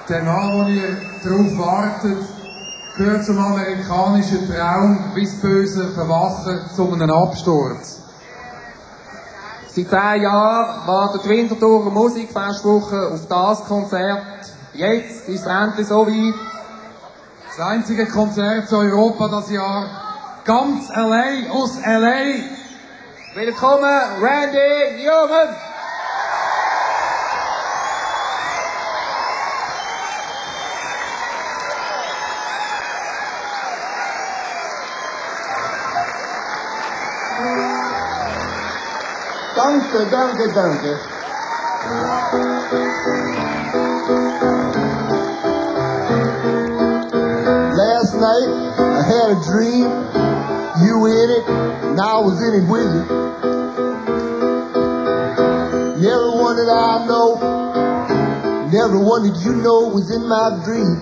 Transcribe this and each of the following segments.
Der Mann, den ihr darauf wartet, gehört zum amerikanischen Traum, bis böse Verwachen zu einem Absturz. Seit 10 Jahren wartet die Winterthurer Musikfestwoche auf das Konzert. Jetzt ist es endlich so weit. Das einzige Konzert zu Europa das Jahr. Ganz allein aus L.A. Willkommen, Randy Newman! Danke, danke, danke. Last night I had a dream, you in it, and I was in it with you. And everyone that I know, and everyone that you know was in my dream.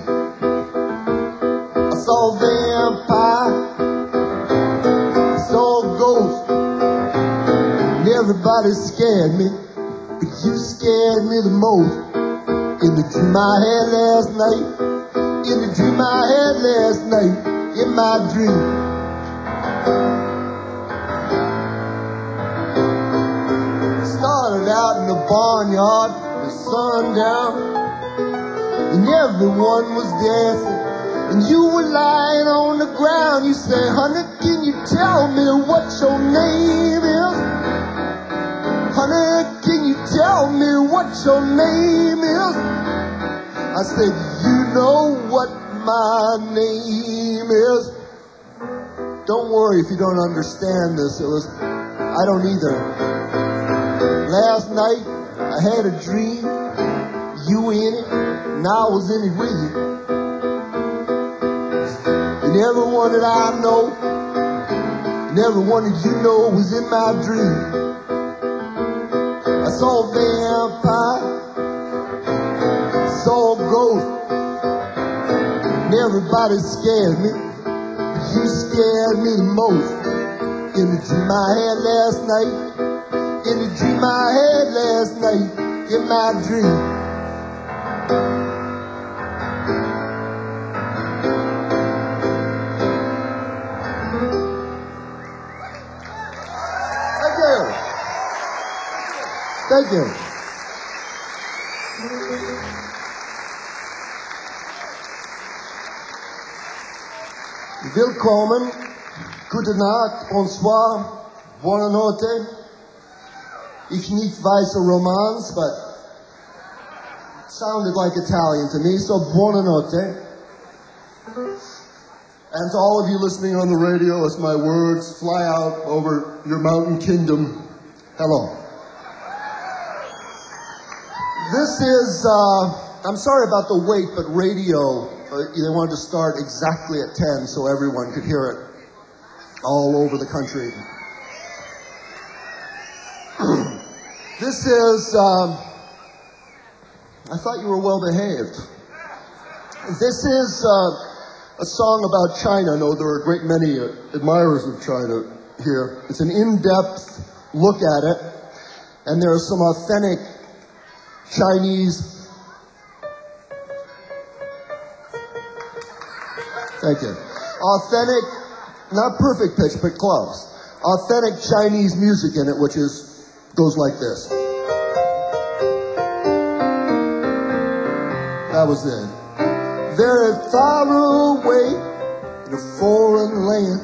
I saw a vampire, I saw a ghost. Everybody scared me, but you scared me the most. In the dream I had last night, in the dream I had last night, in my dream. Started out in the barnyard, the sun down, and everyone was dancing, and you were lying on the ground. You said, honey, can you tell me what your name is? Honey, can you tell me what your name is? I said, you know what my name is. Don't worry if you don't understand this. I don't either. Last night, I had a dream, you in it, and I was in it with you. And everyone that I know, and everyone that you know was in my dream. I saw a vampire, saw a ghost, and everybody scared me, but you scared me the most. In the dream I had last night, in the dream I had last night, in my dream. Thank you. Thank you. Willkommen, gute Nacht, bonsoir, buona notte. Ich nicht weiße Romance, but it sounded like Italian to me, so buona notte. And to all of you listening on the radio, as my words fly out over your mountain kingdom, hello. This is, I'm sorry about the wait, but radio, they wanted to start exactly at 10 so everyone could hear it all over the country. This is, I thought you were well behaved. This is a song about China. I know there are a great many admirers of China here. It's an in-depth look at it, and there are some authentic Chinese, thank you, authentic, not perfect pitch, but close, authentic Chinese music in it, which goes like this. That was it. Very far away in a foreign land,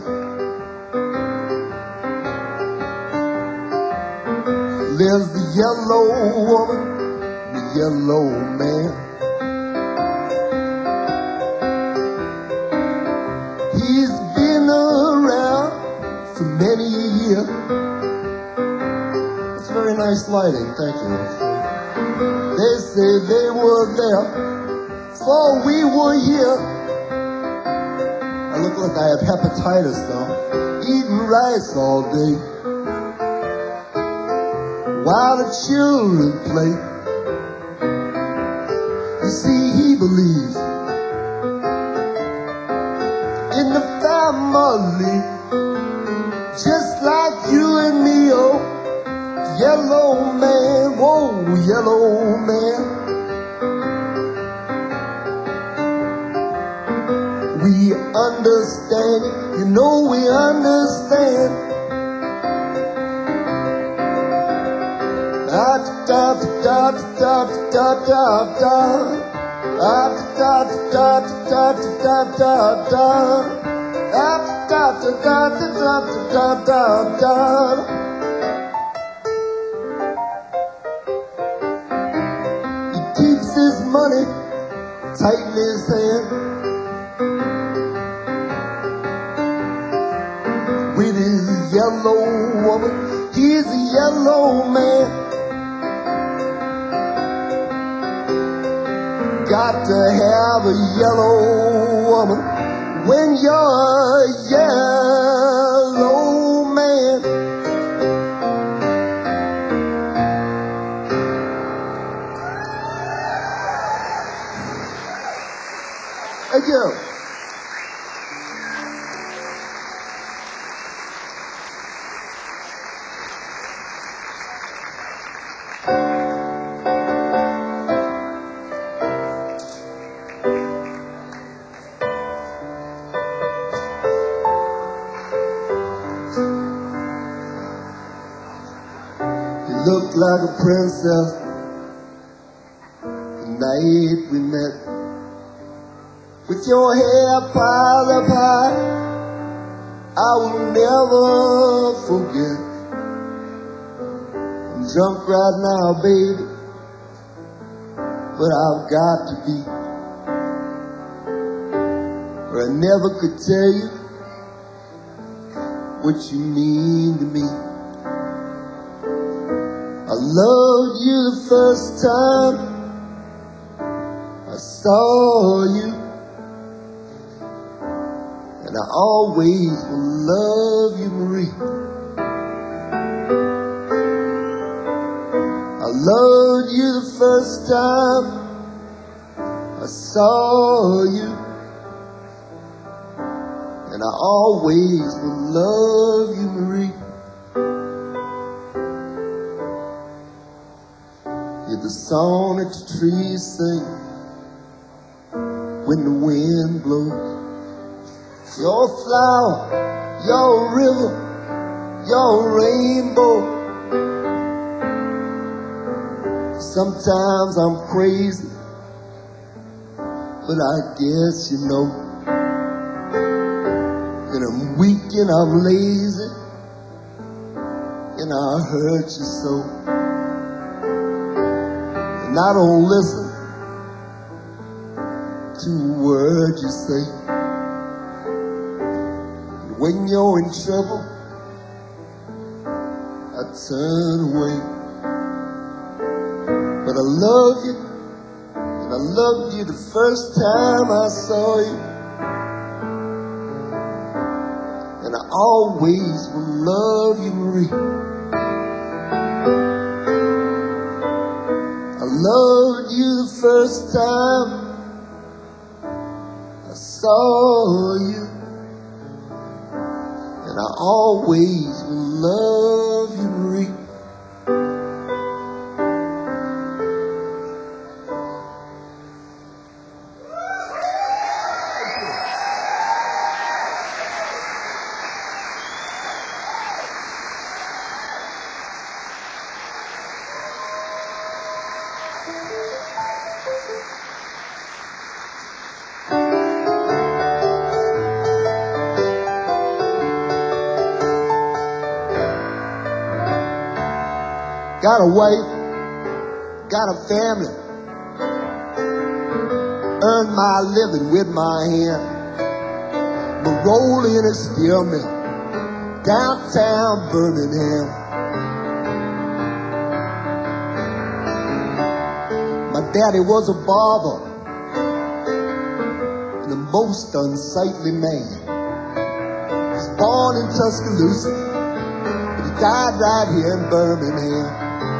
there's the yellow woman, yellow man. He's been around for many a year. It's very nice lighting, thank you. They say they were there before we were here. I look like I have hepatitis though. Eating rice all day while the children play. You see, he believes in the family, just like you and me, oh, yellow man, whoa, yellow man. understand you. You know we understand. Da da da da da da da. Da da da da da da da. Da da da da da da da. He keeps his money tight in his hand. With his yellow woman, he's a yellow man. Got to have a yellow woman when you're a yellow man. Thank you. Looked like a princess the night we met. With your hair piled up high, I will never forget. I'm drunk right now, baby, but I've got to be, or I never could tell you what you mean to me. I loved you the first time I saw you, and I always will love you, Marie. I loved you the first time I saw you, and I always will love you, Marie. You're the song that the trees sing when the wind blows. Your flower, your river, your rainbow. Sometimes I'm crazy, but I guess you know. And I'm weak and I'm lazy, and I hurt you so. And I don't listen to a word you say. And when you're in trouble, I turn away. But I love you, and I loved you the first time I saw you. And I always will love you, Marie. I loved you the first time I saw you, and I always will love you, Marie. Got a wife, got a family, earned my living with my hand. My roll in a steel mill, downtown Birmingham. My daddy was a barber, and the most unsightly man. He was born in Tuscaloosa, but he died right here in Birmingham.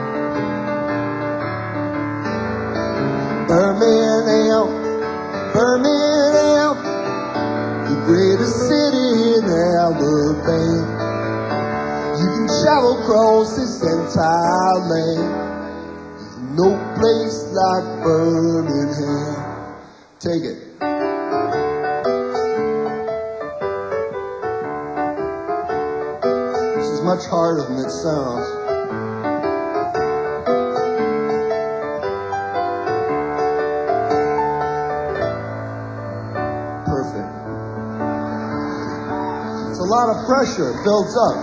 Birmingham, Birmingham, the greatest city in Alabama. You can travel across this entire land. There's no place like Birmingham. Take it. much harder than it sounds. Perfect. It's a lot of pressure. It builds up.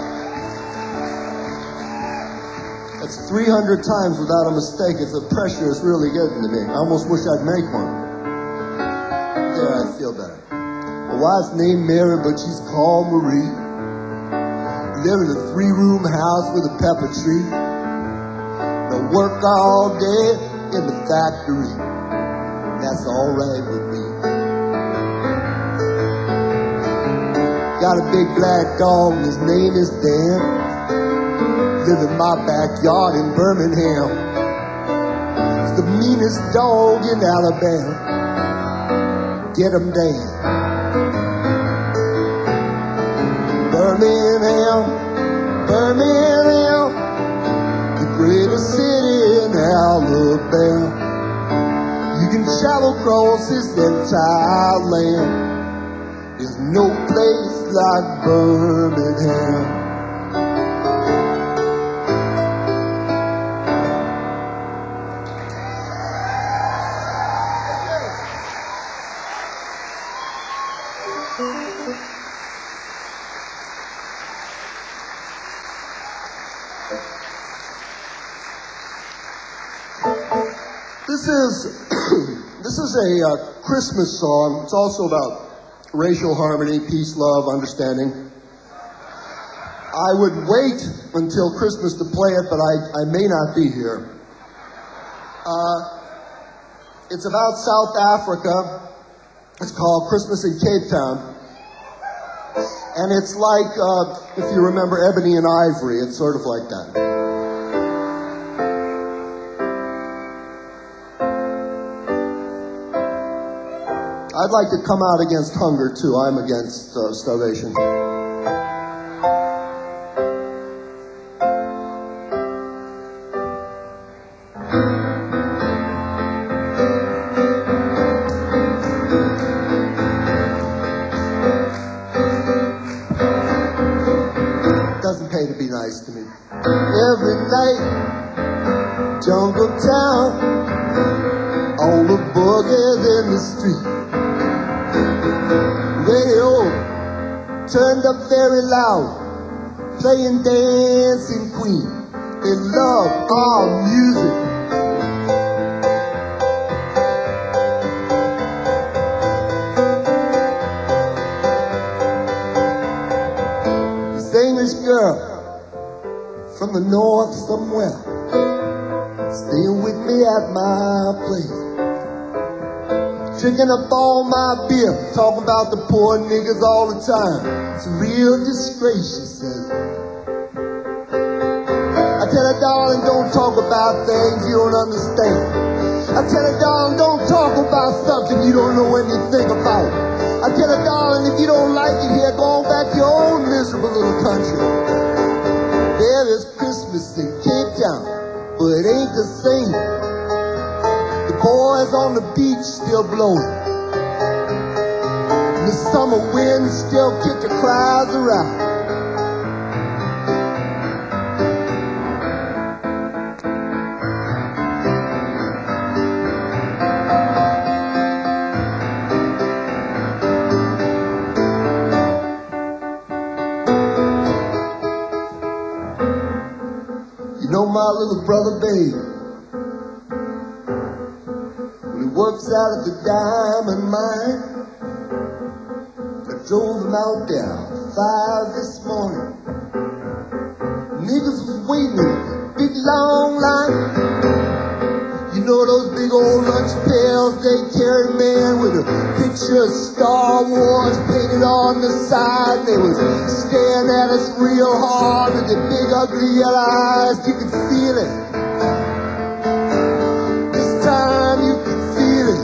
That's 300 times without a mistake. If the pressure is really getting to me, I almost wish I'd make one. There, I feel better. My wife's named Mary, but she's called Marie. We live in a 3-room house with a pepper tree. I work all day in the factory. That's all right with me. Got a big black dog, and his name is Dan. Live in my backyard in Birmingham. He's the meanest dog in Alabama. Get him, Dan. Birmingham, Birmingham, the greatest city in Alabama. You can travel across this entire land. There's no place like Birmingham. This is a Christmas song. It's also about racial harmony, peace, love, understanding. I would wait until Christmas to play it, but I may not be here. It's about South Africa. It's called Christmas in Cape Town. And it's like, if you remember Ebony and Ivory, it's sort of like that. I'd like to come out against hunger, too. I'm against starvation. Doesn't pay to be nice to me. Every night, jungle town, all the boogers in the street. Radio turned up very loud, playing Dancing Queen. They love our music. This English girl from the north somewhere, staying with me at my place. Drinking up all my beer, talking about the poor niggas all the time. It's a real disgrace, she says. I tell her, darling, don't talk about things you don't understand. I tell her, darling, don't talk about something you don't know anything about. I tell her, darling, if you don't like it here, go on back to your own miserable little country. There is Christmas in Cape Town, but it ain't the same. Boys on the beach still blowing. And the summer wind still kick the crowds around. You know my little brother, babe, works out at the diamond mine. I drove him out there 5 this morning. Niggas was waiting in a big long line. You know those big old lunch pails they carry, man, with a picture of Star Wars painted on the side. They was staring at us real hard with their big ugly yellow eyes. You could feel it. This time you could feel it.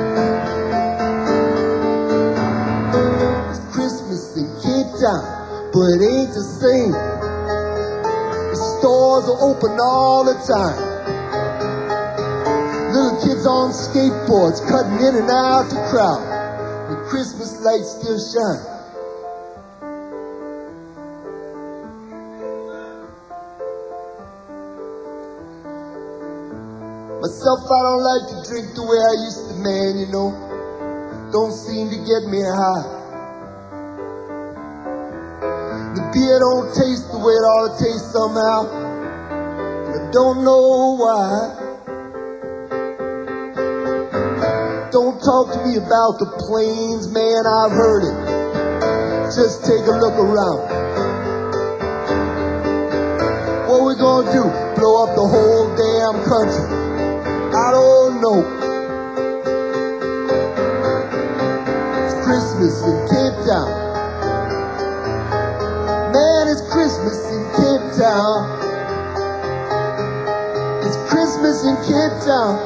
It's Christmas in Cape Town, but it ain't the same. The stores are open all the time. Little kids on skateboards cutting in and out the crowd. The Christmas lights still shine. myself, I don't like to drink the way I used to, man, you know. Don't seem to get me high. The beer don't taste the way it ought to taste somehow. And I don't know why. Don't talk to me about the plains, man, I've heard it. Just take a look around. What we gonna do? Blow up the whole damn country? I don't know. It's Christmas in Cape Town. Man, it's Christmas in Cape Town. It's Christmas in Cape Town.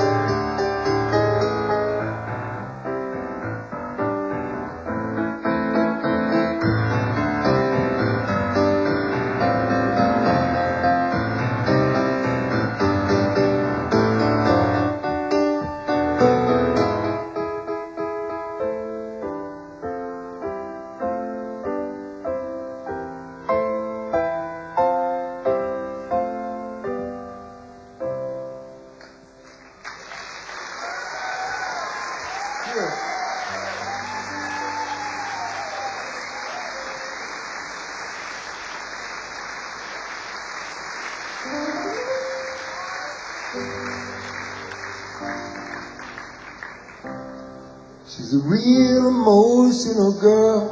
She's a real emotional girl.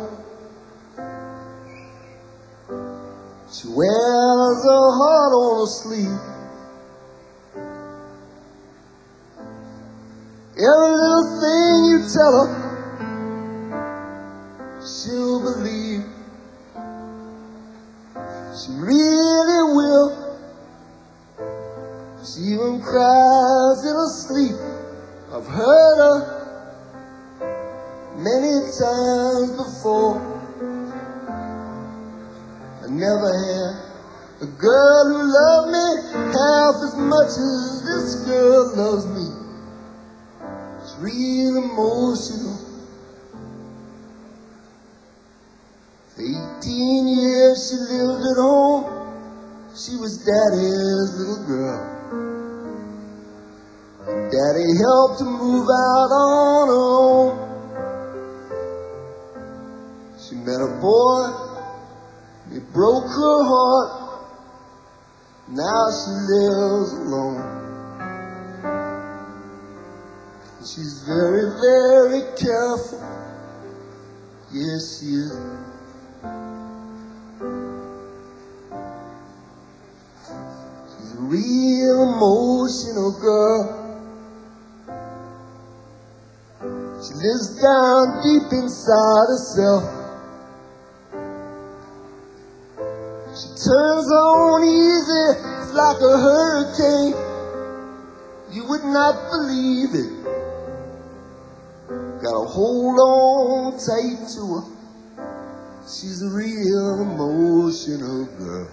She wears her heart on her sleeve. Every little thing you tell her, she'll believe. She really will. She even cries in her sleep. I've heard her many times before. I never had a girl who loved me half as much as this girl loves me. She's real emotional. For 18 years she lived at home. She was Daddy's little girl. Daddy helped her move out on her own. She met a boy, it broke her heart. Now she lives alone. She's very, very careful. Yes, she is. She's a real emotional girl. She lives down deep inside herself. She turns on easy, it's like a hurricane. You would not believe it. Gotta hold on tight to her. She's a real emotional girl.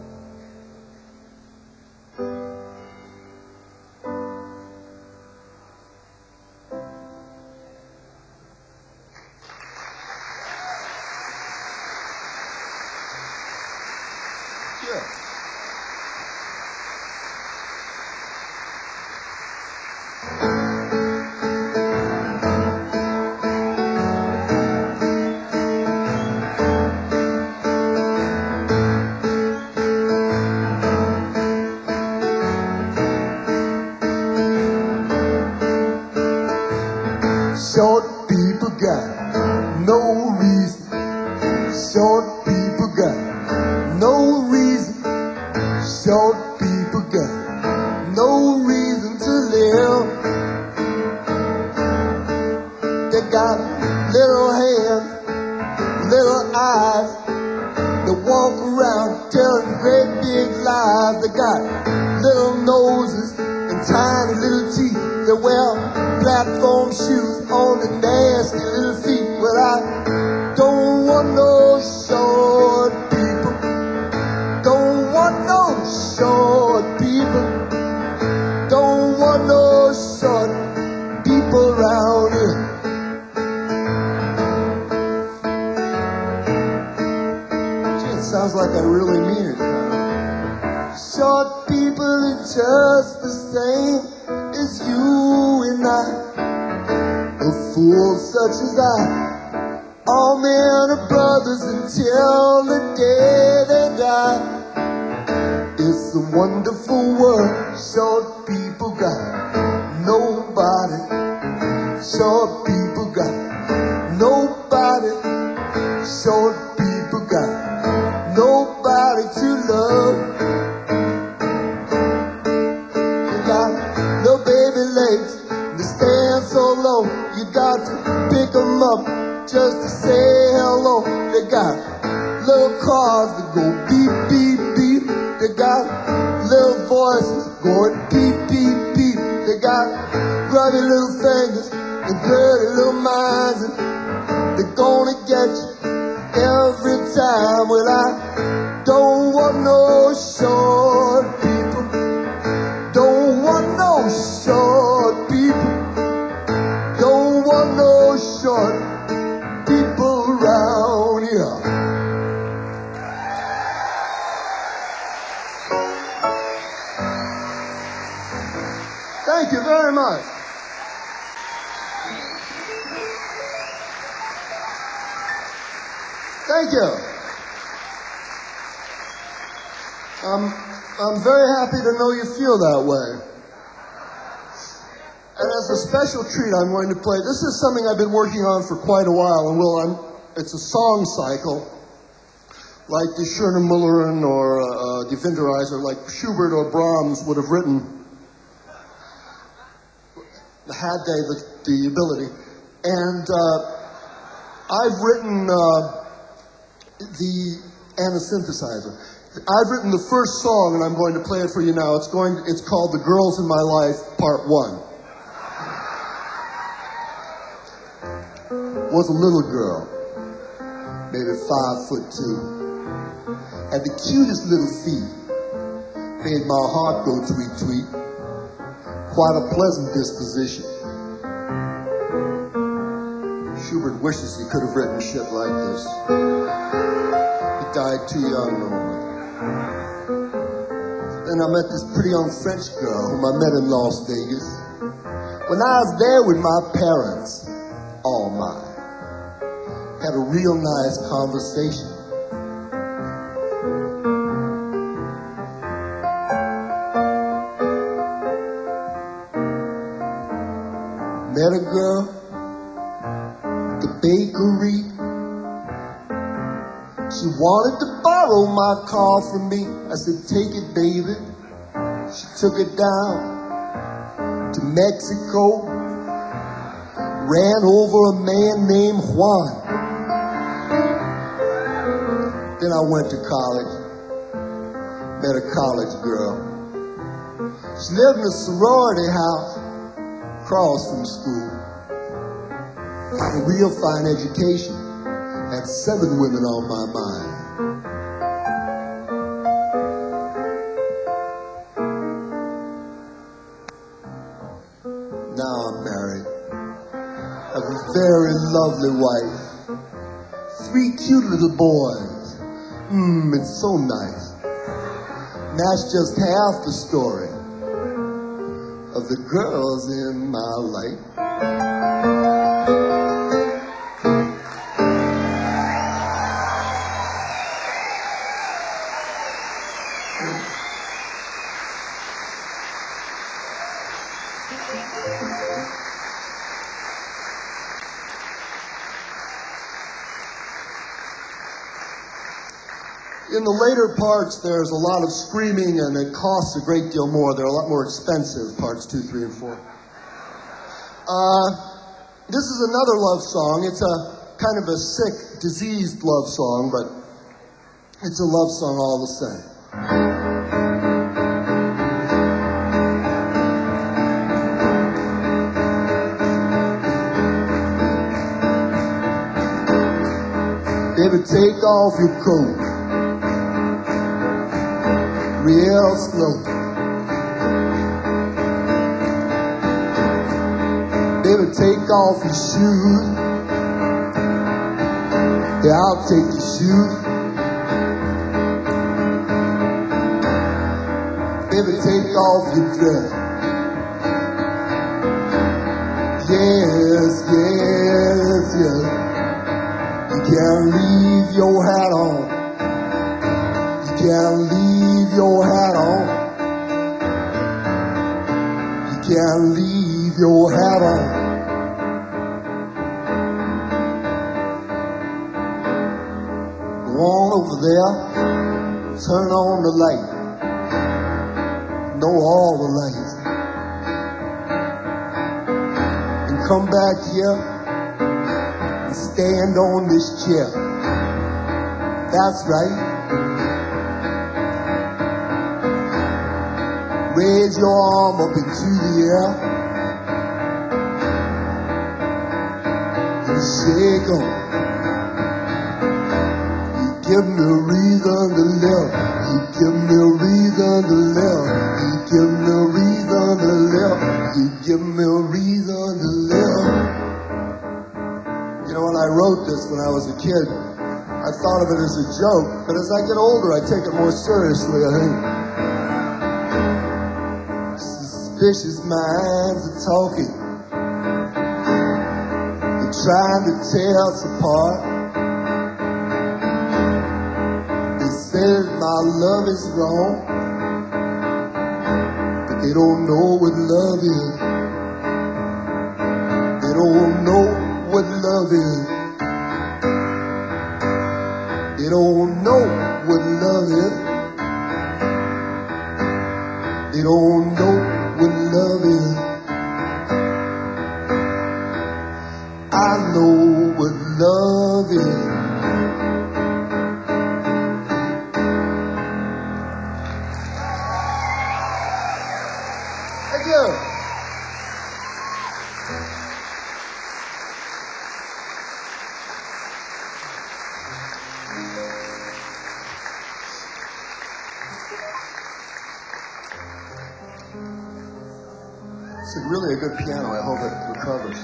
Short people got no reason. Short people got no reason. Short people got no reason to live. They got little hands, little eyes. They walk around telling great big lies. They got little noses and tiny little teeth. They wear platform shoes on the nasty little feet. Well, I don't want no short people. Don't want no short people. Don't want no short people around here. Gee, it sounds like I really mean it. Short people are just the same as is you and I, a fool such as I. All men are brothers until the day they die. It's a wonderful world, short people got nobody. Short people got nobody. Short people got nobody to love. You got little baby legs, they stand so low. You got to pick them up just to say hello. They got little cars that go beep, beep, beep. They got little voices going beep, beep, beep. They got grubby little fingers and dirty little minds, and they're gonna get you every time. Well, I don't want no short people. Don't want no short people. Don't want no short people around here. Thank you very much. Thank you. I'm very happy to know you feel that way. And as a special treat, I'm going to play. This is something I've been working on for quite a while, and it's a song cycle, like the Schöne Müllerin or Die Winterreise, like Schubert or Brahms would have written, had they the ability. And I've written and a synthesizer. I've written the first song, and I'm going to play it for you now. It's called "The Girls in My Life, Part 1." Was a little girl, maybe 5'2", had the cutest little feet, made my heart go tweet tweet. Quite a pleasant disposition. Schubert wishes he could have written shit like this. He died too young, though. Then I met this pretty young French girl whom I met in Las Vegas. When I was there with my parents, all mine, had a real nice conversation. Met a girl at the bakery. She wanted to borrow my car from me. I said, take it, baby. She took it down to Mexico. Ran over a man named Juan. Then I went to college. Met a college girl. She lived in a sorority house across from school. Got a real fine education. Had 7 women on my mind. Now I'm married. I have a very lovely wife. 3 cute little boys. It's so nice. And that's just half the story of the girls in my life. In the later parts, there's a lot of screaming, and it costs a great deal more. They're a lot more expensive, parts 2, 3, and 4. This is another love song. It's a kind of a sick, diseased love song, but it's a love song all the same. Baby, take off your coat. Real slow. Baby, take off your shoes. Yeah, I'll take your shoes. Baby, take off your dress. Yes, yes, yes. You can't leave your hat on. You can't leave your hat on. You can't leave your hat on. Go on over there, turn on the light. Know all the lights. And come back here and stand on this chair. That's right. Raise your arm up into the air and shake 'em. You give me a reason to live. You give me a reason to live. You give me a reason to live. You give me a reason to live. You know, when I wrote this when I was a kid, I thought of it as a joke, but as I get older, I take it more seriously, I think. Suspicious minds are talking. They're trying to tear us apart. They say that my love is wrong, but they don't know what love is. They don't know what love is. They don't know what love is. They don't know what love is. I know what love is. Thank you. It's really a good piano. I hope it recovers.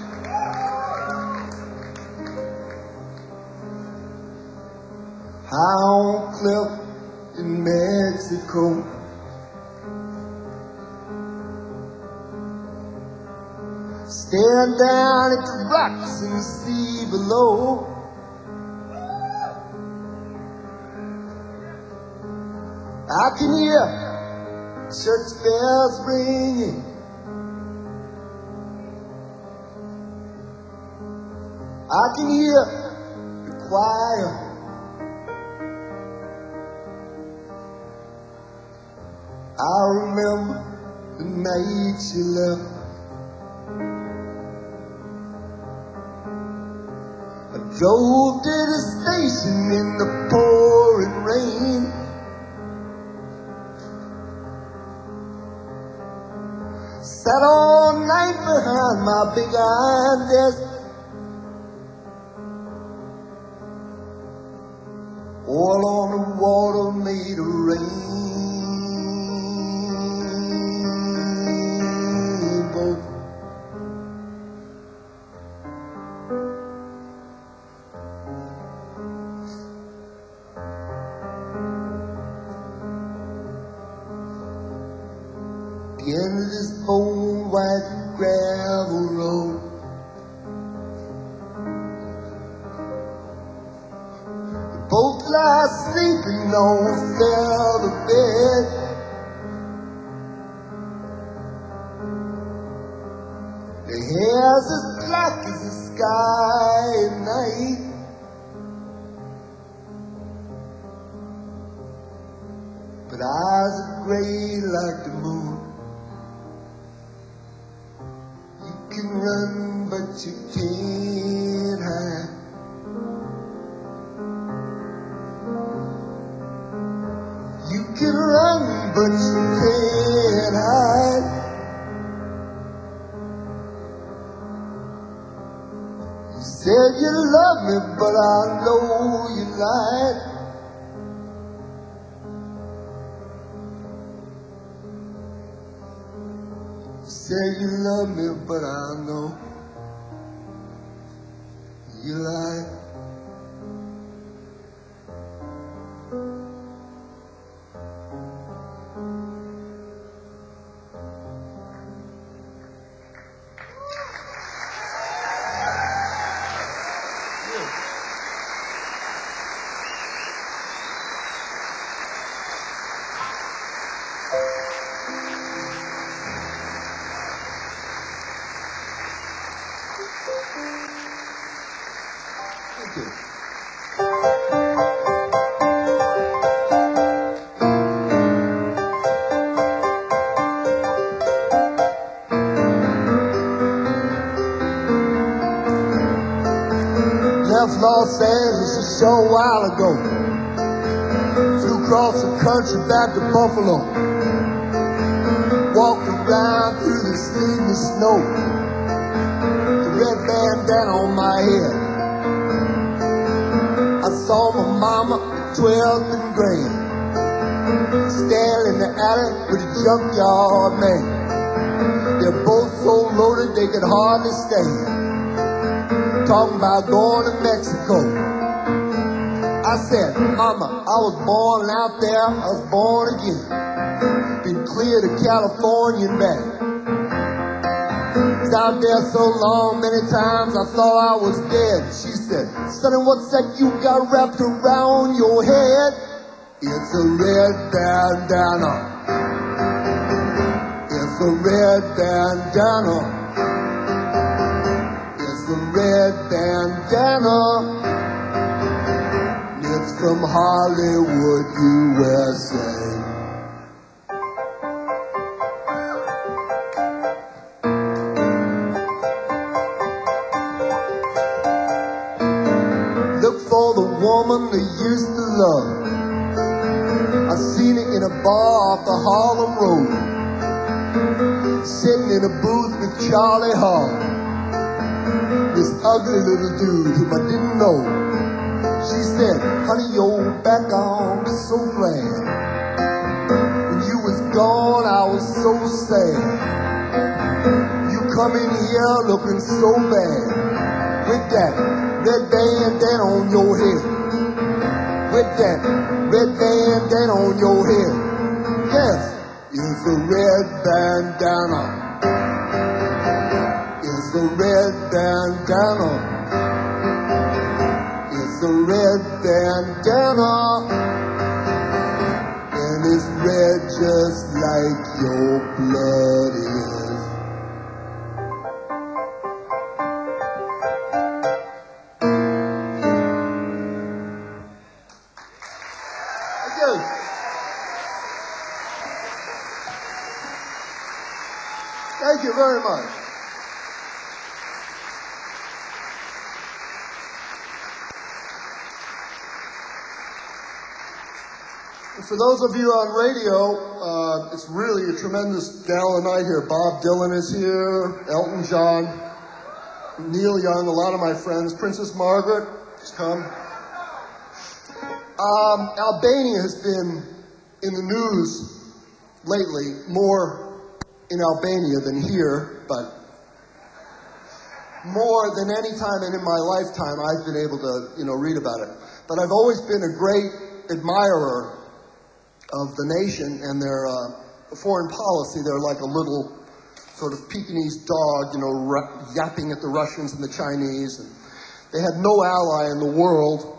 High on a cliff in Mexico, staring down at the rocks in the sea below. I can hear church bells ringing. I can hear the choir. I remember the night she left. I drove to the station in the pouring rain. Sat all night behind my big iron desk. All on the water made of rainbow. The end of this old white gravel road. Both lie sleeping on a feather bed. Their hair's as black as the sky at night. But eyes are gray like the moon. You can run, but you can't hide. You can run, but you can't hide. You said you love me, but I know you lied. You said you love me, but I know you lied. Thank you. Left Los Angeles a short while ago. Flew across the country back to Buffalo. Walked around through the sleet and snow. The red bandana on my head. I saw my mama at 12th and Grand, standing in the alley with a junkyard man. They're both so loaded they could hardly stand. Talking about going to Mexico. I said, Mama, I was born out there, I was born again. Been clear to California and back. Was out there so long, many times I thought I was dead. She said, Sonny, what's that you got wrapped around your head? It's a red bandana. It's a red bandana. It's a red bandana. It's from Hollywood, USA. Look for the woman they used to love. I seen it in a bar off the Harlem Road, sitting in a booth with Charlie Hall, this ugly little dude whom I didn't know. She said, honey, you're back, I'm so glad. When you was gone, I was so sad. You come in here looking so bad, with that red bandana on your head. With that red bandana on your head. Yes, it's a red bandana. It's a red bandana. It's a red bandana. And it's red just like your blood is. Thank you very much. And for those of you on radio, it's really a tremendous gala night here. Bob Dylan is here, Elton John, Neil Young, a lot of my friends. Princess Margaret has come. Albania has been in the news lately, more in Albania than here, but more than any time in my lifetime I've been able to, read about it. But I've always been a great admirer of the nation and their foreign policy. They're like a little sort of Pekingese dog, yapping at the Russians and the Chinese. And they had no ally in the world.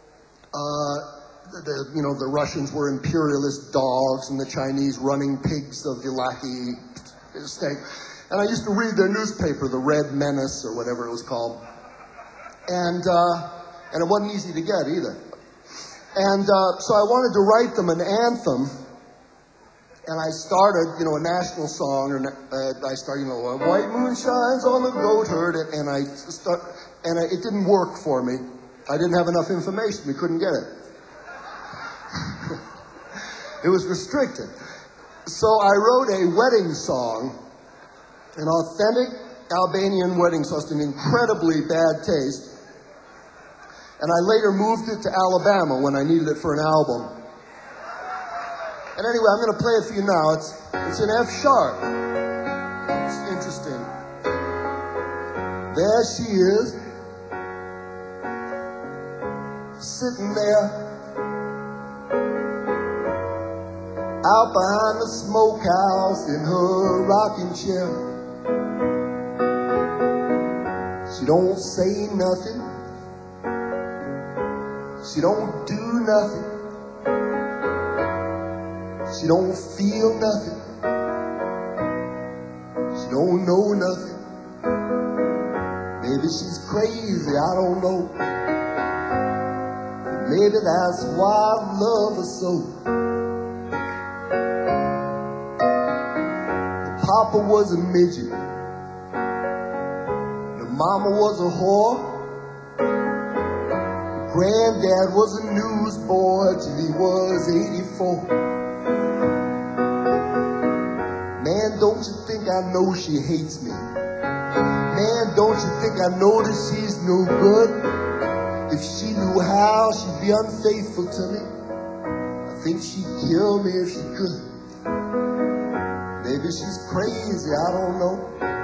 The Russians were imperialist dogs and the Chinese running pigs of the Iraqi state. And I used to read their newspaper, the Red Menace or whatever it was called. And it wasn't easy to get either. And so I wanted to write them an anthem. And I started, a national song. I started, White Moon Shines on the Goat Herd. And it didn't work for me. I didn't have enough information. We couldn't get it. It was restricted. So I wrote a wedding song, an authentic Albanian wedding song, in incredibly bad taste. And I later moved it to Alabama when I needed it for an album. And anyway, I'm going to play it for you now. It's in F sharp. It's interesting. There she is, sitting there, out behind the smokehouse in her rocking chair. She don't say nothing. She don't do nothing. She don't feel nothing. She don't know nothing. Maybe she's crazy, I don't know. Maybe that's why I love her so. The papa was a midget. The mama was a whore. The granddad was a newsboy till he was 84. Man, don't you think I know she hates me? Man, don't you think I know that she's no good? If she knew how, she'd be unfaithful to me. I think she'd kill me if she could. Maybe she's crazy, I don't know.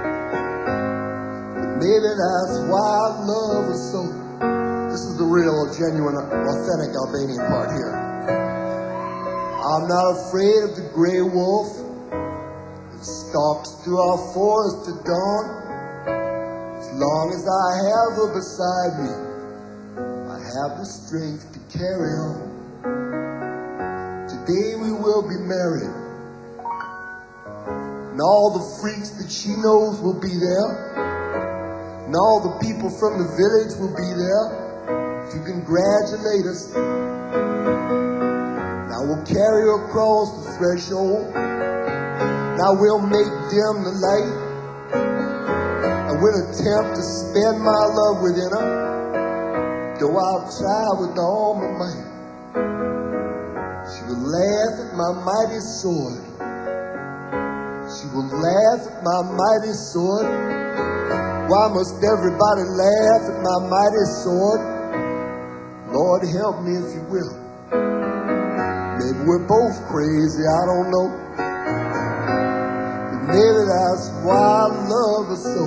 But maybe that's why I love her so. This is the real, genuine, authentic Albanian part here. I'm not afraid of the gray wolf that stalks through our forest at dawn. As long as I have her beside me, I have the strength to carry on. Today we will be married, and all the freaks that she knows will be there, and all the people from the village will be there to congratulate us. Now we'll carry her across the threshold. Now we'll make dim the light. I will attempt to spend my love within her, though I'll try with all my might. She will laugh at my mighty sword. She will laugh at my mighty sword. Why must everybody laugh at my mighty sword? Lord, help me if you will. Maybe we're both crazy, I don't know. But maybe that's why I love her so.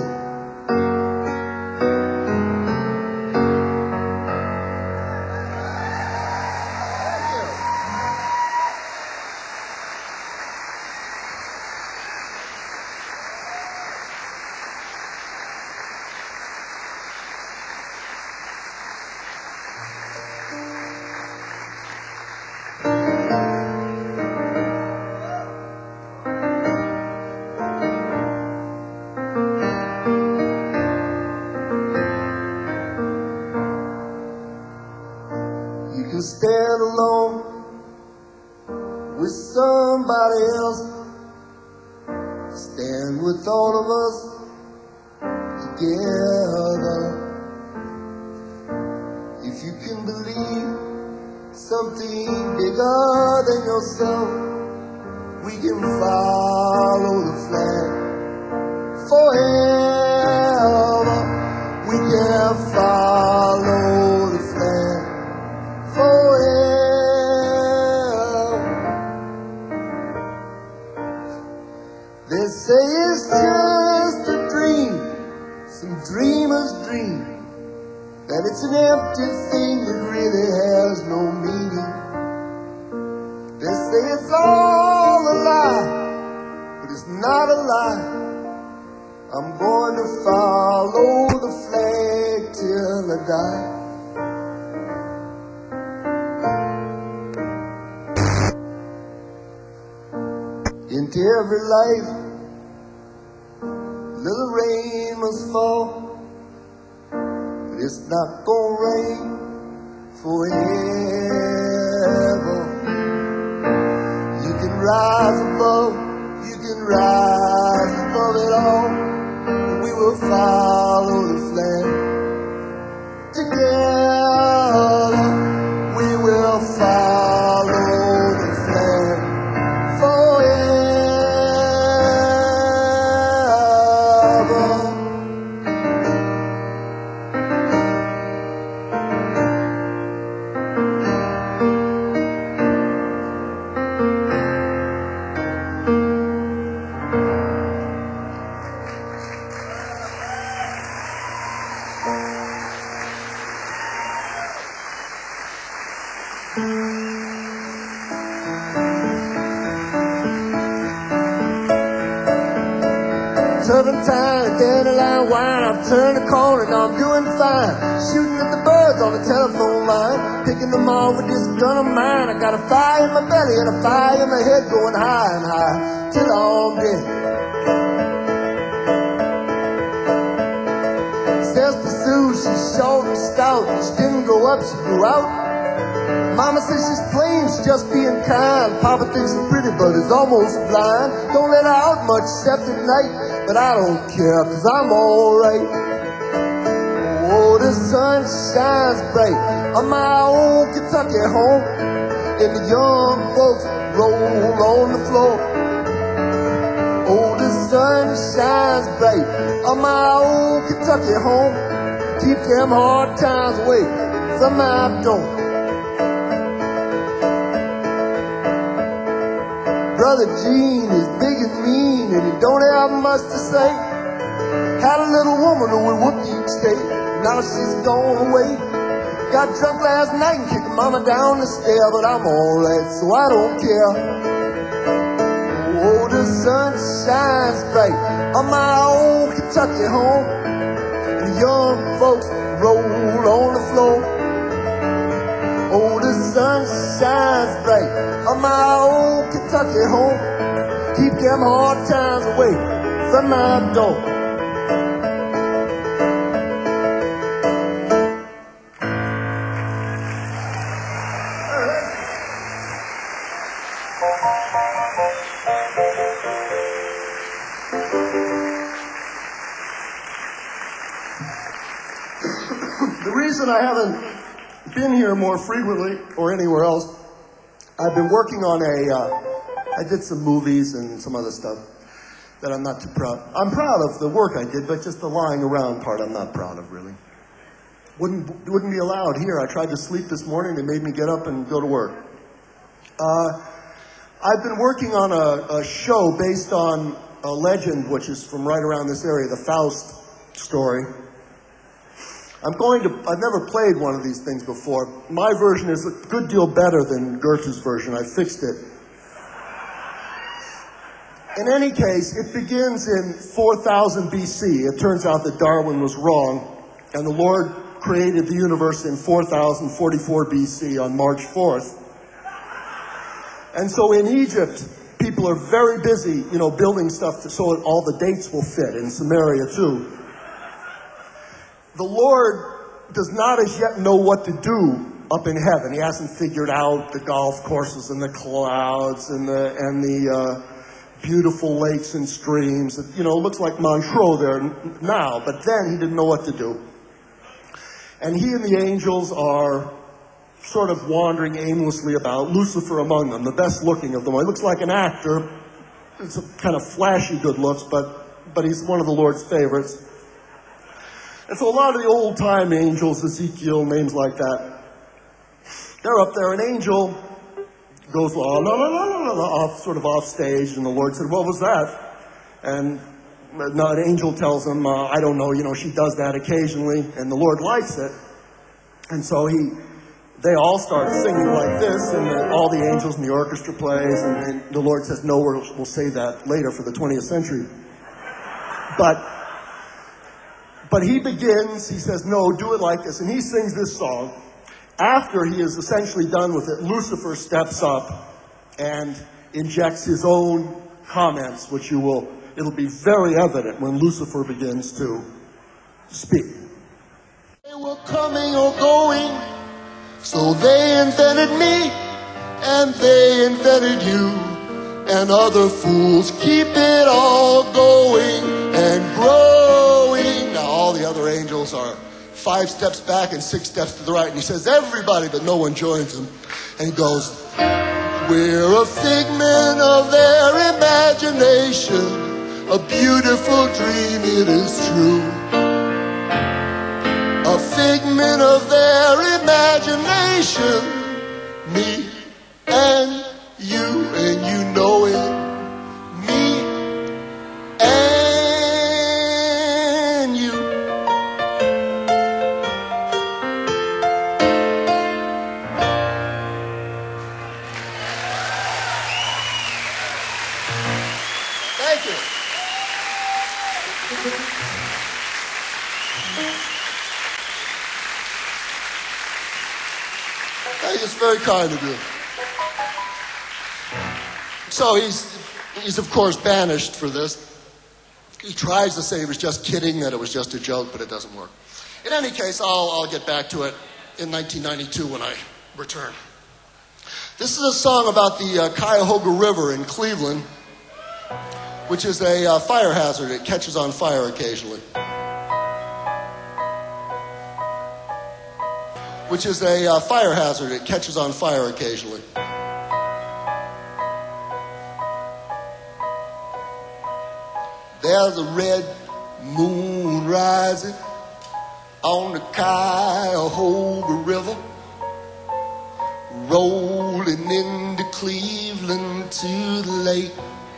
You can stand alone with somebody else. Stand with all of us together. If you can believe something bigger than yourself, we can follow the flag forever. We can follow the flag forever. They say it's just a dream, some dreamer's dream, that it's an empty thing that really has no meaning. They say it's all a lie, but it's not a lie. I'm going to follow the flag till I die. Into every life, little rain must fall, but it's not gonna rain forever. You can rise above, you can rise above it all, and we will follow the flag together. We will follow the flag forever. Turpentine, dandelion wine, I've turned the corner, now I'm doing fine. Shooting at the birds on the telephone line, picking them off with this gun of mine. I got a fire in my belly and a fire in my head, going high and high till I'm dead. Sister Sue, she's short and stout. She didn't grow up, she grew out. Mama says she's plain, she's just being kind. Papa thinks she's pretty, but is almost blind. Don't let her out much except at night, but I don't care, 'cause I'm alright. Oh, the sun shines bright on my old Kentucky home, and the young folks roll on the floor. Oh, the sun shines bright on my old Kentucky home, keep them hard times away from my door. Brother Gene is big and mean, and he don't have much to say. Had a little woman who would whoop each day, now she's gone away. Got drunk last night and kicked mama down the stair, but I'm alright, so I don't care. Oh, the sun shines bright on my old Kentucky home, and the young folks roll on the floor. Oh, the sun shines bright on my old Kentucky home, keep them hard times away from my door. The reason I haven't been here more frequently or anywhere else, I've been working on I did some movies and some other stuff that I'm not too proud. I'm proud of the work I did, but just the lying around part I'm not proud of, really. Wouldn't be allowed here. I tried to sleep this morning. They made me get up and go to work. I've been working on a show based on a legend, which is from right around this area, the Faust story. I've never played one of these things before. My version is a good deal better than Goethe's version. I fixed it. In any case, it begins in 4000 BC. It turns out that Darwin was wrong, and the Lord created the universe in 4044 BC on March 4th. And so in Egypt, people are very busy, building stuff so all the dates will fit, in Samaria too. The Lord does not as yet know what to do up in heaven. He hasn't figured out the golf courses and the clouds and the beautiful lakes and streams. It looks like Montreux there now, but then he didn't know what to do. And he and the angels are sort of wandering aimlessly about, Lucifer among them, the best looking of them. He looks like an actor. It's a kind of flashy good looks, but he's one of the Lord's favorites. And so a lot of the old-time angels, Ezekiel, names like that, they're up there. An angel goes off stage, and the Lord said, "What was that?" And an angel tells him, "I don't know, she does that occasionally," and the Lord likes it. And so they all start singing like this, and all the angels and the orchestra plays, and the Lord says, "No, we'll save that later for the 20th century." But he begins, he says, "No, do it like this." And he sings this song. After he is essentially done with it, Lucifer steps up and injects his own comments, which it'll be very evident when Lucifer begins to speak. They were coming or going, so they invented me, and they invented you, and other fools keep it all going and growing. Now all the other angels are 5 steps back and 6 steps to the right, and he says, "Everybody," but no one joins him. And he goes, "We're a figment of their imagination, a beautiful dream, it is true. A figment of their imagination, me and you know it, me and you." Thank you. It's very kind of you. So he's of course banished for this. He tries to say he was just kidding, that it was just a joke, but it doesn't work. In any case, I'll get back to it in 1992 when I return. This is a song about the Cuyahoga River in Cleveland, which is a fire hazard. It catches on fire occasionally. Which is a fire hazard. It catches on fire occasionally. There's a red moon rising on the Cuyahoga River, rolling into Cleveland to the lake.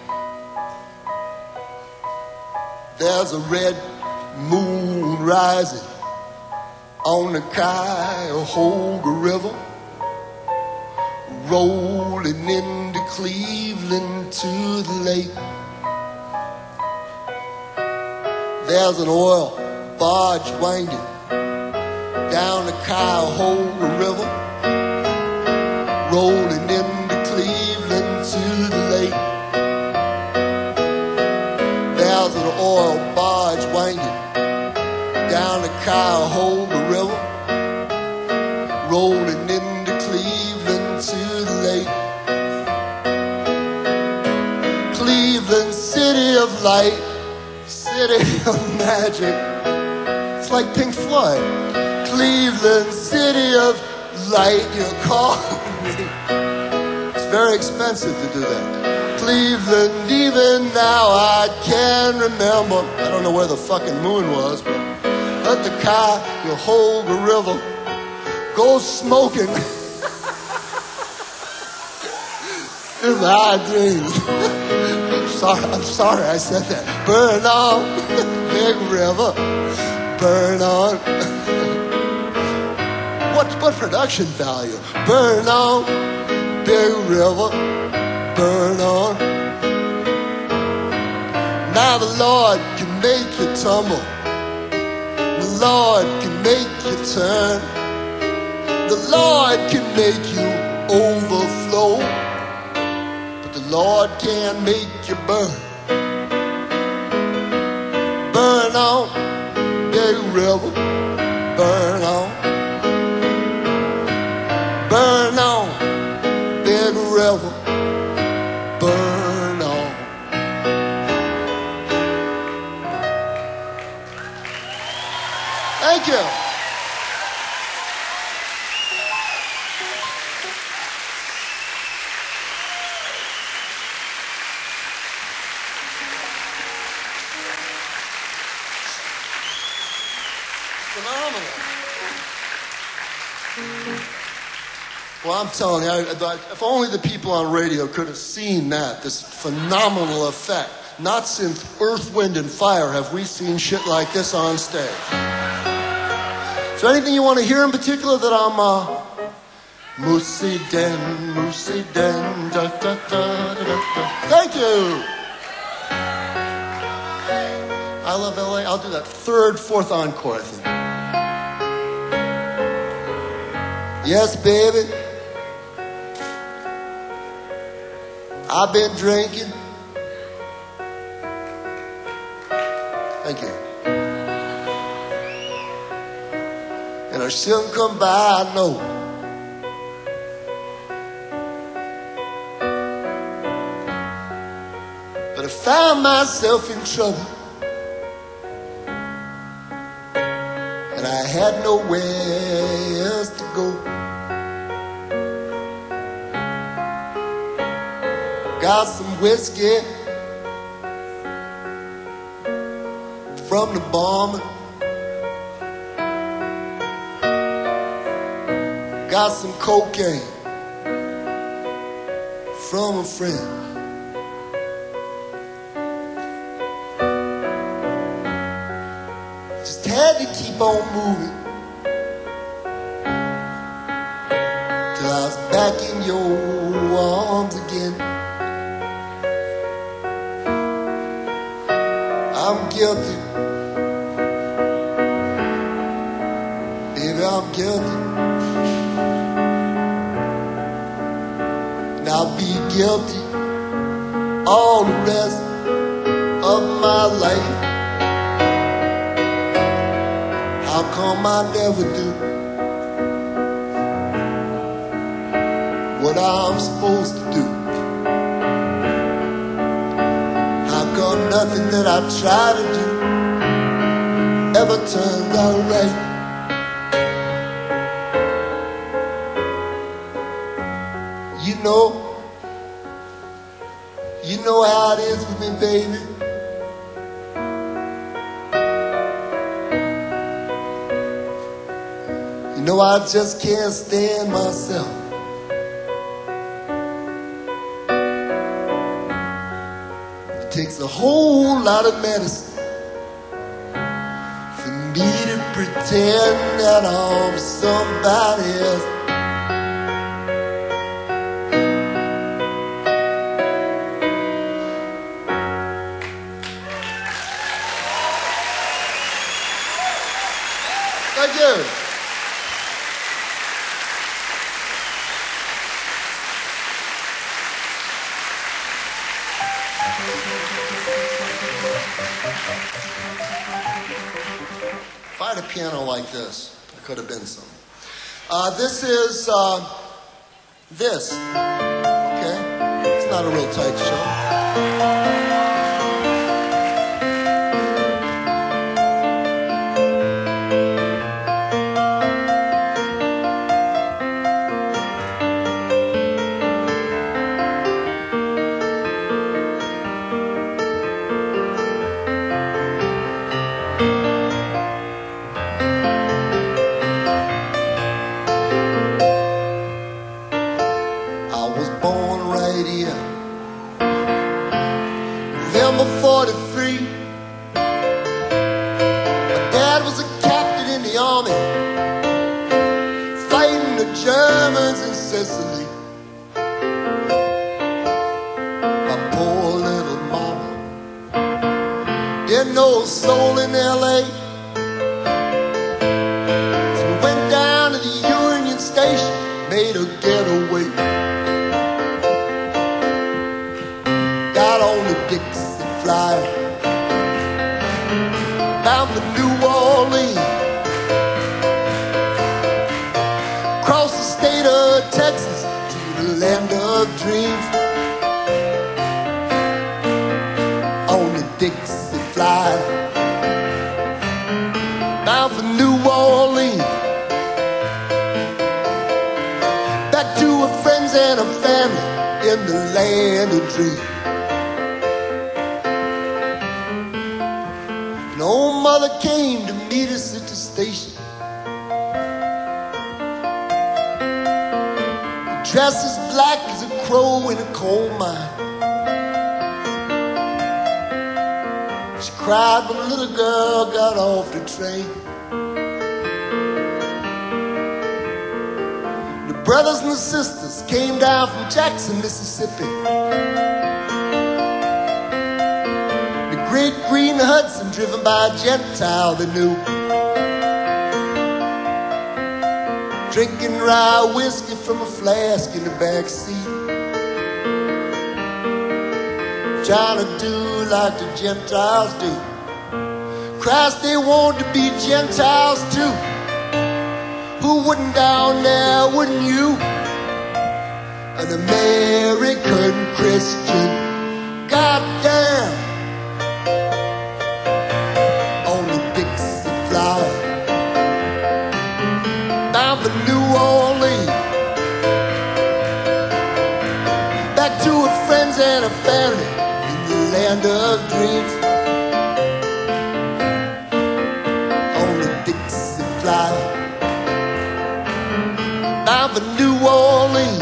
There's a red moon rising on the Cuyahoga River, rolling into Cleveland to the lake. There's an oil barge winding down the Cuyahoga River, rolling into Cleveland to the lake. There's an oil barge winding down the Cuyahoga River, rolling into Cleveland to the lake. Cleveland, city of light, city of magic. It's like Pink Floyd. Cleveland, city of light, you call me. It's very expensive to do that. Cleveland, even now I can remember. I don't know where the fucking moon was, but let the Cuyahoga River go smoking in my dreams. I'm sorry I said that. Burn on, big river, burn on. What production value? Burn on, big river, burn on. Now the Lord can make you tumble. The Lord can make you turn. The Lord can make you overflow. But the Lord can make you burn. Burn on, big river, burn on. Burn on, big river, burn on. Thank you. Phenomenal. Well, I'm telling you, if only the people on radio could have seen that, this phenomenal effect. Not since Earth, Wind, and Fire have we seen shit like this on stage. Is there anything you want to hear in particular that I'm, Moosey Den, da da da da da. Thank you! I love LA. I'll do that third, fourth encore, I think. Yes, baby. I've been drinking. Thank you. And I shouldn't come by, I know. But I found myself in trouble. And I had nowhere else to go. Got some whiskey from the barman. Got some cocaine from a friend. Just had to keep on moving till I was back in your arms again. I'm guilty, baby, I'm guilty. And I'll be guilty all the rest of of my life. How come I never do what I'm supposed to do? How come nothing that I try to do ever turns out right? You know how it is with me, baby. You know I just can't stand myself. It takes a whole lot of medicine for me to pretend that I'm somebody else. Thank you. If I had a piano like this, I could have been some. This is this. Okay? It's not a real tight show. November 43. My dad was a captain in the army, fighting the Germans in Sicily. My poor little mama, didn't know a soul in LA. So we went down to the Union Station, made a getaway. Got on the Dixie Flyer, bound for New Orleans, across the state of Texas to the land of dreams. On the Dixie Flyer, bound for New Orleans, back to her friends and her family in the land of dreams. Old mother came to meet us at the station. The dress as black as a crow in a coal mine. She cried when a little girl got off the train. The brothers and the sisters came down from Jackson, Mississippi. Great green Hudson driven by a Gentile they knew, drinking rye whiskey from a flask in the back seat, trying to do like the Gentiles do. Christ, they want to be Gentiles too. Who wouldn't down there, wouldn't you? An American Christian, goddamn. Bound for New Orleans, back to her friends and her family in the land of dreams. On the Dixie Flyer, bound for New Orleans,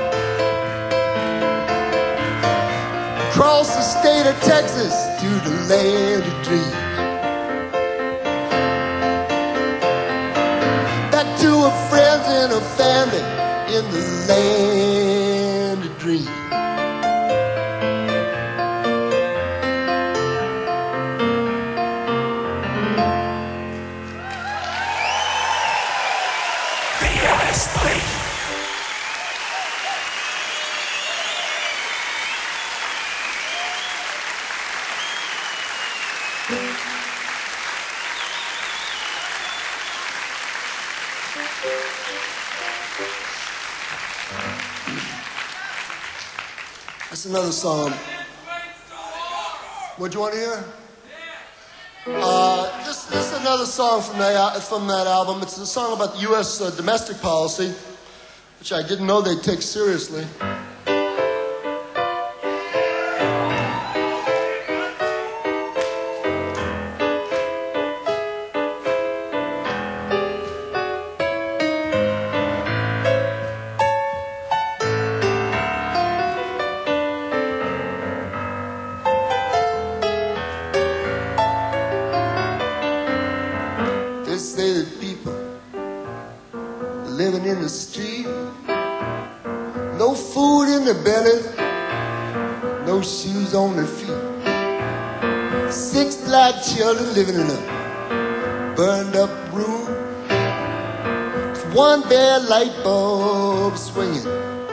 across the state of Texas to the land of dreams. To her friends and her family in the land of dreams. That's another song. What do you want to hear? This is another song from that album. It's a song about the U.S. Domestic policy, which I didn't know they'd take seriously. They say that people living in the street, no food in their bellies, no shoes on their feet. 6 black children living in a burned up room, with 1 bare light bulb swinging.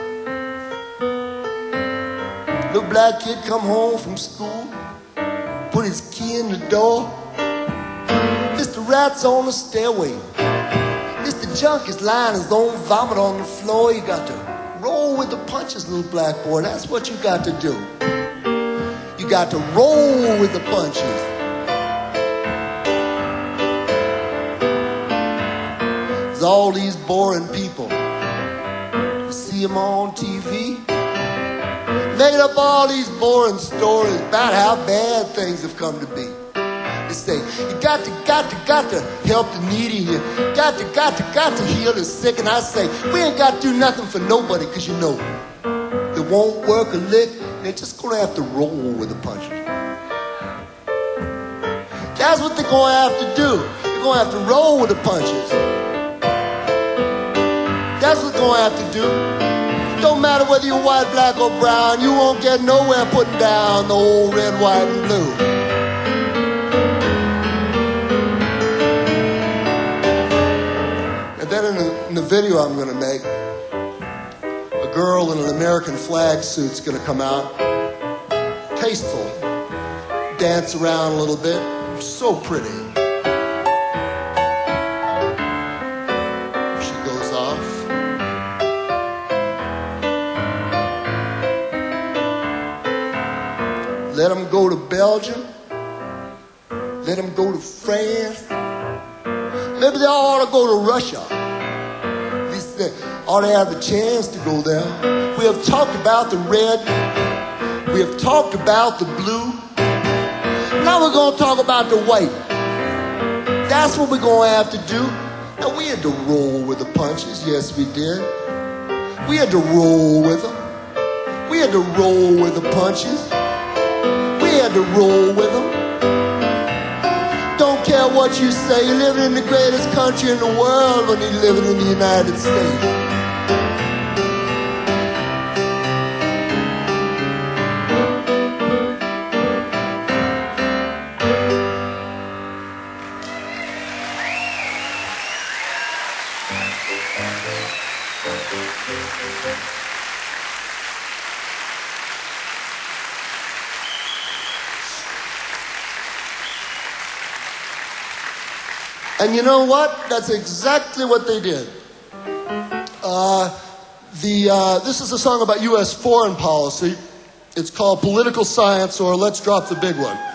Little black kid come home from school, put his key in the door. Mr. Rat's on the stairway. Mr. Junk is lying his own vomit on the floor. You got to roll with the punches, little black boy. That's what you got to do. You got to roll with the punches. There's all these boring people. You see them on TV. Made up all these boring stories about how bad things have come to be. They say, you got to help the needy. You got to heal the sick. And I say, we ain't got to do nothing for nobody, because you know, they won't work a lick. They're just going to have to roll with the punches. That's what they're going to have to do. They're going to have to roll with the punches. That's what they're going to have to do. Don't matter whether you're white, black, or brown, you won't get nowhere putting down the old red, white, and blue. And then in the video I'm going to make, a girl in an American flag suit's going to come out, tasteful, dance around a little bit, so pretty. She goes off. Let them go to Belgium. Let them go to France. Maybe they ought to go to Russia. At least they ought to have the chance to go there. We have talked about the red. We have talked about the blue. Now we're going to talk about the white. That's what we're going to have to do. And we had to roll with the punches. Yes, we did. We had to roll with them. We had to roll with the punches. We had to roll with them. Don't care what you say, you're living in the greatest country in the world when you're living in the United States. And you know what? That's exactly what they did. This is a song about U.S. foreign policy. It's called Political Science, or Let's Drop the Big One.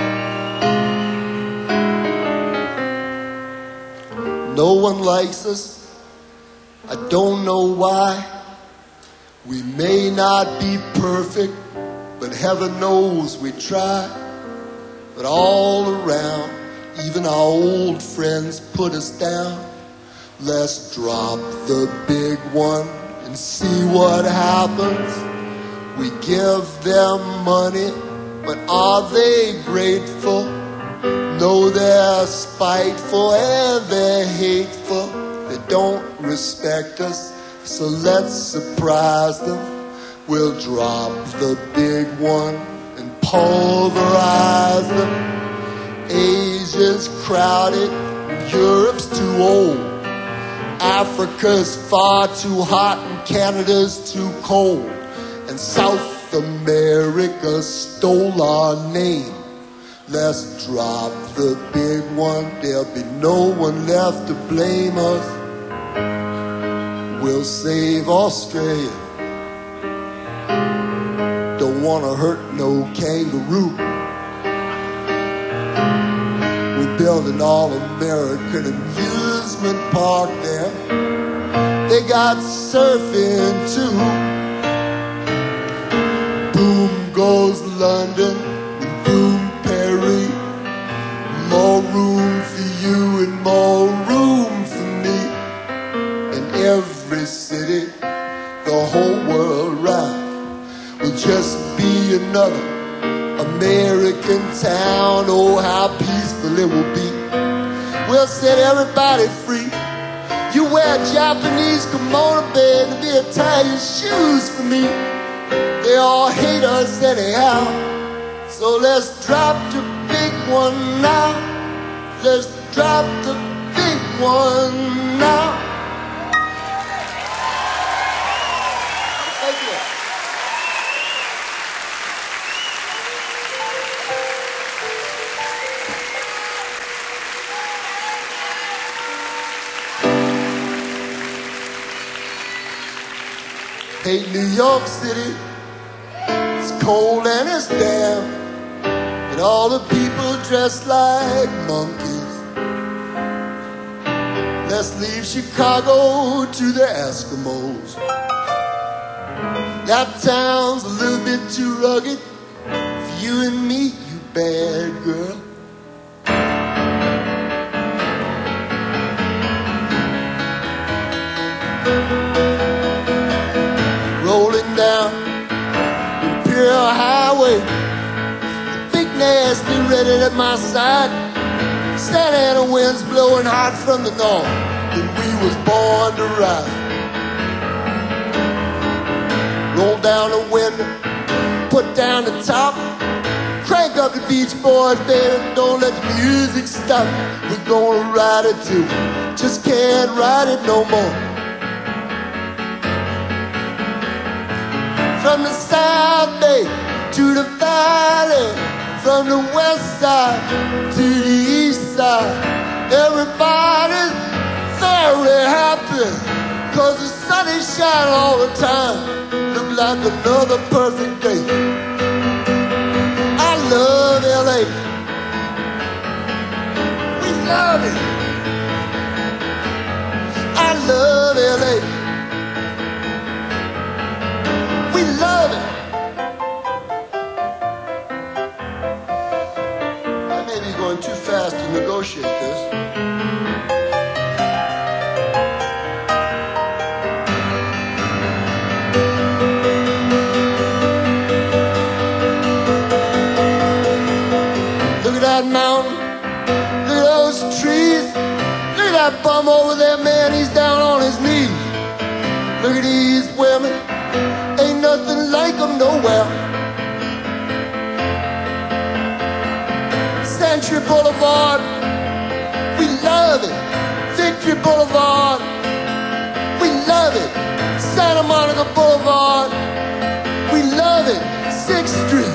No one likes us. I don't know why. We may not be perfect, but heaven knows we try. But all around, even our old friends put us down. Let's drop the big one and see what happens. We give them money, but are they grateful? No, they're spiteful and they're hateful. They don't respect us, so let's surprise them. We'll drop the big one and pulverize them. Asia's crowded, Europe's too old. Africa's far too hot and Canada's too cold. And South America stole our name. Let's drop the big one, there'll be no one left to blame us. We'll save Australia. Don't wanna hurt no kangaroo. We're building all-American amusement park there. They got surfing too. Boom goes London and boom Paris. More room for you and more room for me. And every city, the whole world round, will just be another American town. Oh, how peaceful it will be. We'll set everybody free. You wear Japanese kimono, baby, be Italian shoes for me. They all hate us anyhow. So let's drop the big one now. Let's drop the big one now. Thank you. Hey, New York City, it's cold and it's damp, and all the people dressed like monkeys. Let's leave Chicago to the Eskimos. That town's a little bit too rugged for you and me, you bad girl. Rolling down Imperial Highway, the big nasty ready at my side. Santa Ana winds blowing hot from the north, and we was born to ride. Roll down the window, put down the top, crank up the Beach Boys, baby, don't let the music stop. We're gonna ride it too, just can't ride it no more. From the South Bay to the Valley, from the West Side to the East Side, everybody's very happy, 'cause the sun is shining all the time. Look like another perfect day. I love LA. We love it. I love LA. We love it. I may be going too fast to negotiate this. Look at that mountain. Look at those trees. Look at that bum over there, man. He's down on his knees. Look at these women. Ain't nothing like them nowhere. Century Boulevard, we love it. Victory Boulevard, we love it. Santa Monica Boulevard, we love it. 6th Street.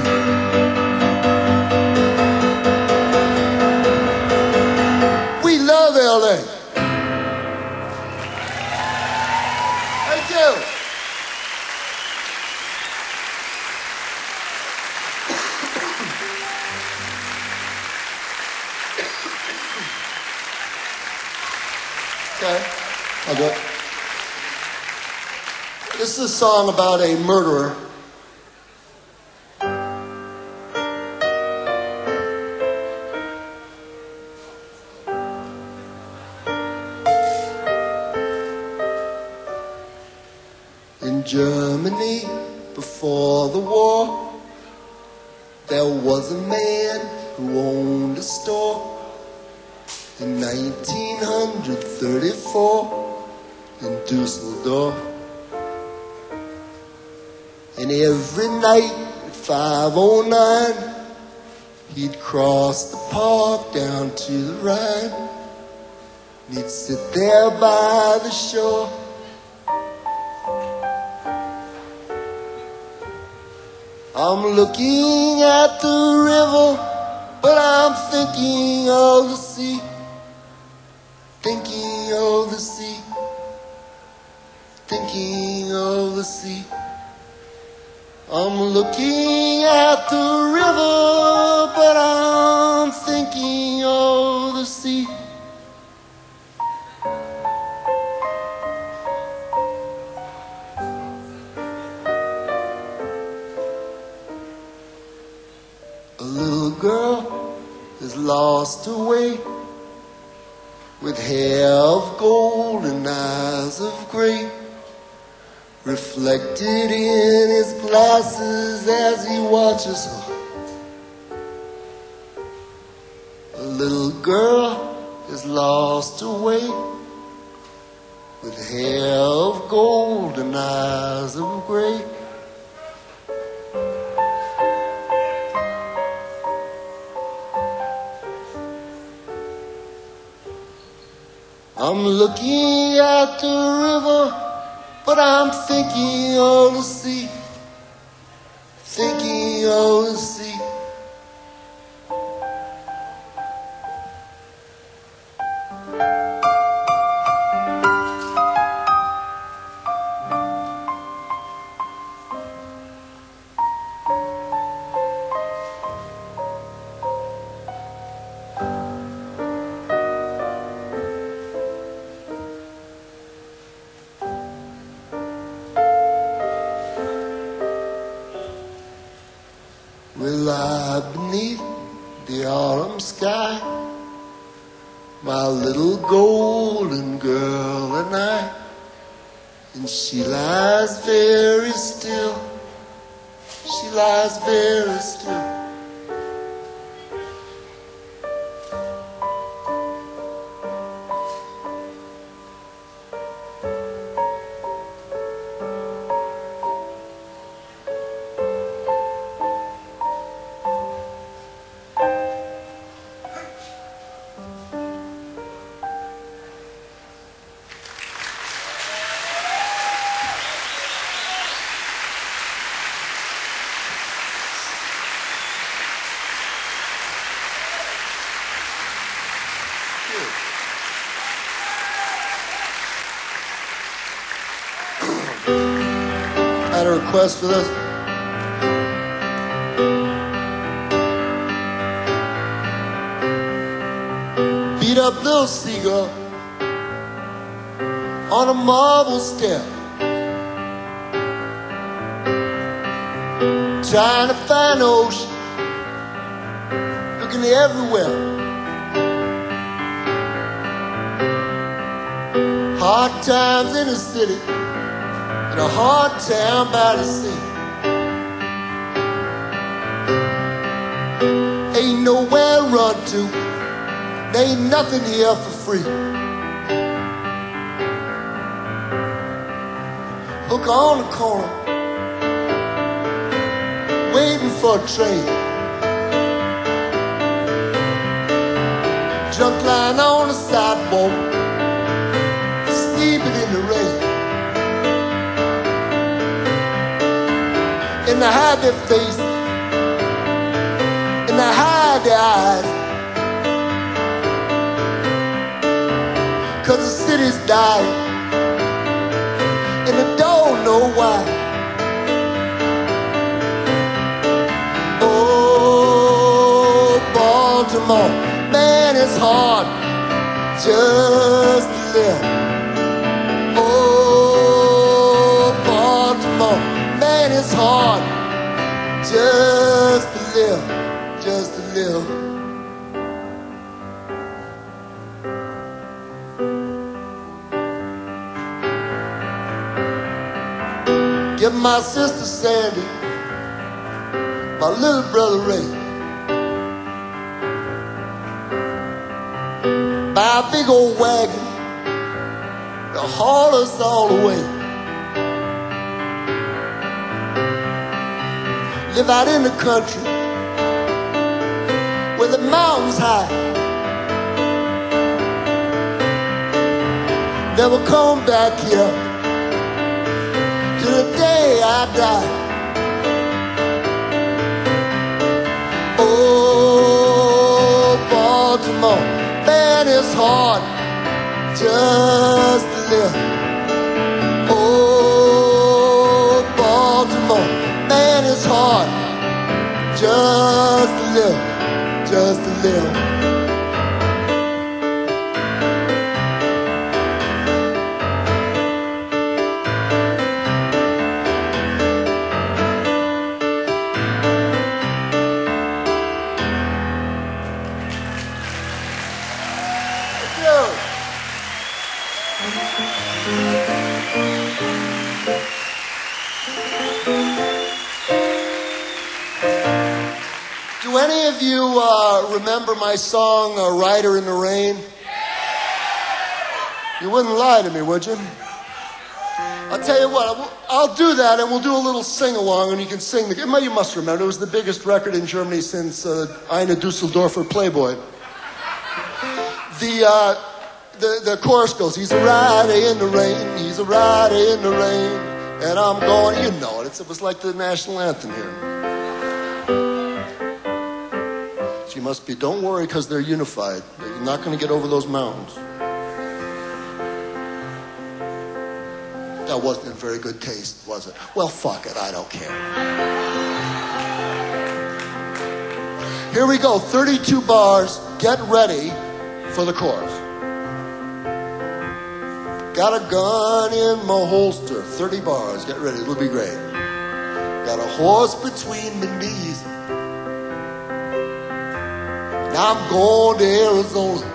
We love LA. Thank you. Okay, I'll do it. This is a song about a murderer. In Germany, before the war, there was a man who owned a store. In 1934, in Dusseldorf. And every night at 5:09, he'd cross the park down to the Rhine. And he'd sit there by the shore. I'm looking at the river, but I'm thinking of the sea. Thinking of the sea. thinking of the sea. I'm looking at the river, but I'm thinking of the sea. A little girl is lost away, with hair of gold and eyes of gray, reflected in his glasses as he watches her. A little girl is lost away, with hair of gold and eyes of gray. I'm looking at the river, but I'm thinking of the sea, thinking of the sea. We lie beneath the autumn sky, my little golden girl and I, and she lies very still, she lies very still. I had a request for this. Beat up little seagull on a marble step, trying to find the ocean, looking everywhere. Hard times in the city, in a hard town by the sea. Ain't nowhere to run to, there ain't nothing here for free. Hook on the corner, waiting for a train. Junk lying on the sidewalk, sleeping in the rain. And they hide their face, and they hide their eyes, 'cause the city's dying, and they don't know why. Oh, Baltimore, man, it's hard just to live. Oh, Baltimore, man, it's hard just to live, just to live. Give my sister Sandy, my little brother Ray, buy a big old wagon to haul us all away. Live out in the country where the mountains high. Never come back here till the day I die. Oh, Baltimore, man, it's hard just to live. Oh, little, just a little. Do any of you remember my song, Rider in the Rain? You wouldn't lie to me, would you? I'll tell you what, I'll do that and we'll do a little sing-along and you can sing. You must remember, it was the biggest record in Germany since Eine Dusseldorfer Playboy. The chorus goes, he's a rider in the rain, he's a rider in the rain, and I'm going, you know it, it was like the national anthem here. She must be, don't worry because they're unified. You're not going to get over those mountains. That wasn't in very good taste, was it? Well, fuck it, I don't care. Here we go, 32 bars, get ready for the chorus. Got a gun in my holster, 30 bars, get ready, it'll be great. Got a horse between my knees. Now I'm going to Arizona.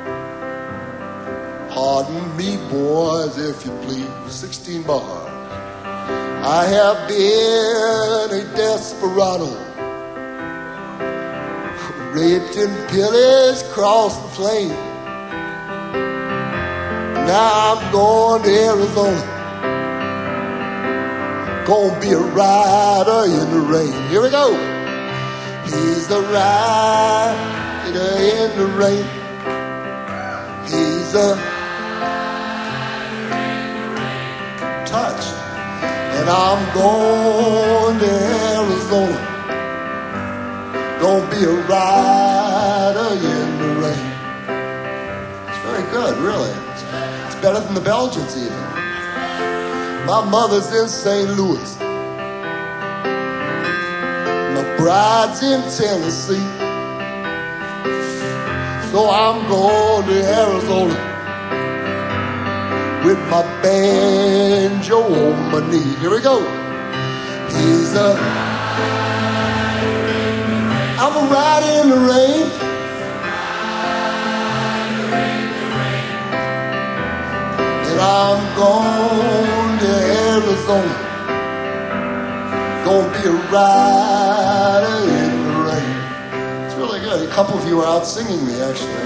Pardon me, boys, if you please, 16 bars. I have been a desperado. Raped and pillaged across the plain. Now I'm going to Arizona. Gonna be a rider in the rain. Here we go. He's a rider in the rain. He's a touch. And I'm going to Arizona. Gonna be a rider in the rain. It's very good, really. It's better than the Belgians even. My mother's in St. Louis. My bride's in Tennessee. So I'm going to Arizona with my banjo on my knee. Here we go. I'm a rider in the rain. And I'm going to Arizona. Gonna be a rider in the rain. It's really good. A couple of you are out singing me, actually.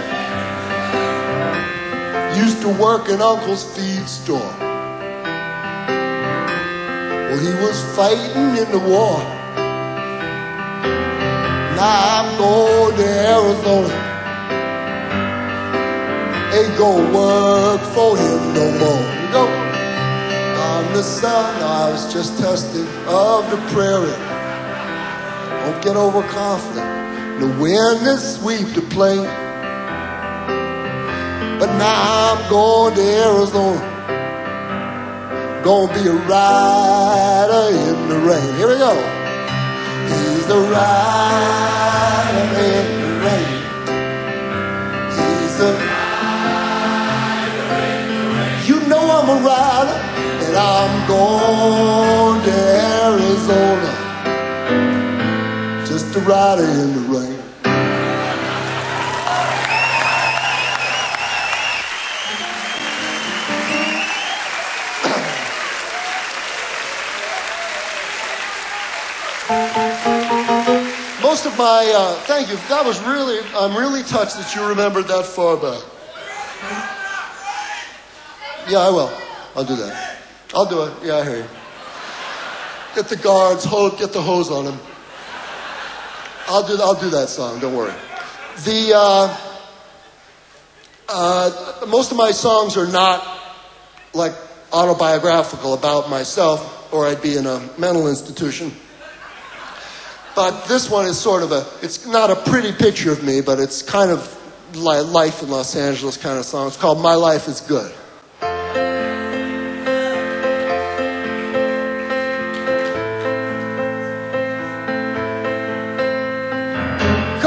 Used to work in Uncle's feed store. Well, he was fighting in the war. Now I'm going to Arizona. Ain't gonna work for him no more. You go. I'm the son, I was just tested, of the prairie. Don't get overconfident. The wind is sweep the plain. But now I'm going to Arizona. Gonna be a rider in the rain. Here we go. He's a rider in the rain. He's a rider in the rain. You know I'm a rider, and I'm going to Arizona. Just a rider in the rain. Most of my, thank you. That was really, I'm really touched that you remembered that far back. Yeah, I will. I'll do that. I'll do it. Yeah, I hear you. Get the guards, get the hose on them. I'll do that song. Don't worry. Most of my songs are not like autobiographical about myself, or I'd be in a mental institution. But this one is sort of it's not a pretty picture of me, but it's kind of like life in Los Angeles kind of song. It's called My Life is Good.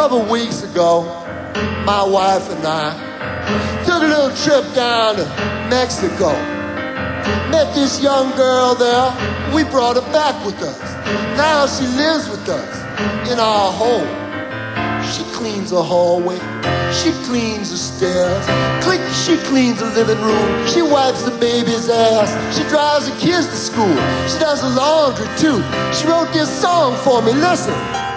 couple weeks ago, my wife and I took a little trip down to Mexico. Met this young girl there. We brought her back with us. Now she lives with us in our home. She cleans the hallway. She cleans the stairs. She cleans the living room. She wipes the baby's ass. She drives the kids to school. She does the laundry too. She wrote this song for me. Listen.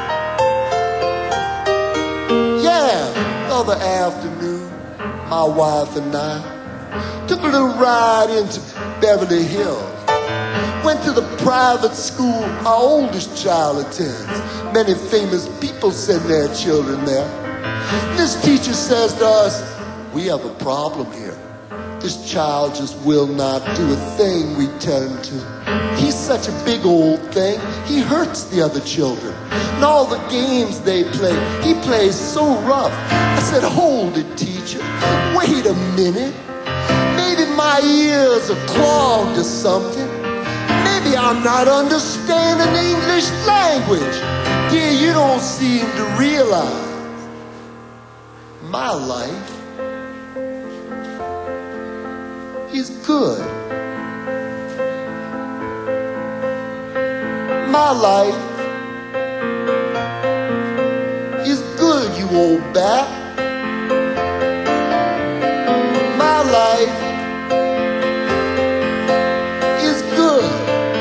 Yeah, the other afternoon, my wife and I took a little ride into Beverly Hills. Went to the private school our oldest child attends. Many famous people send their children there. This teacher says to us, we have a problem here. This child just will not do a thing we tell him to. He's such a big old thing, he hurts the other children. And all the games they play, he plays so rough. I said, hold it, teacher. Wait a minute. Maybe my ears are clogged or something. Maybe I'm not understanding the English language. Dear, you don't seem to realize my life is good. My life is good, you old bat. My life is good.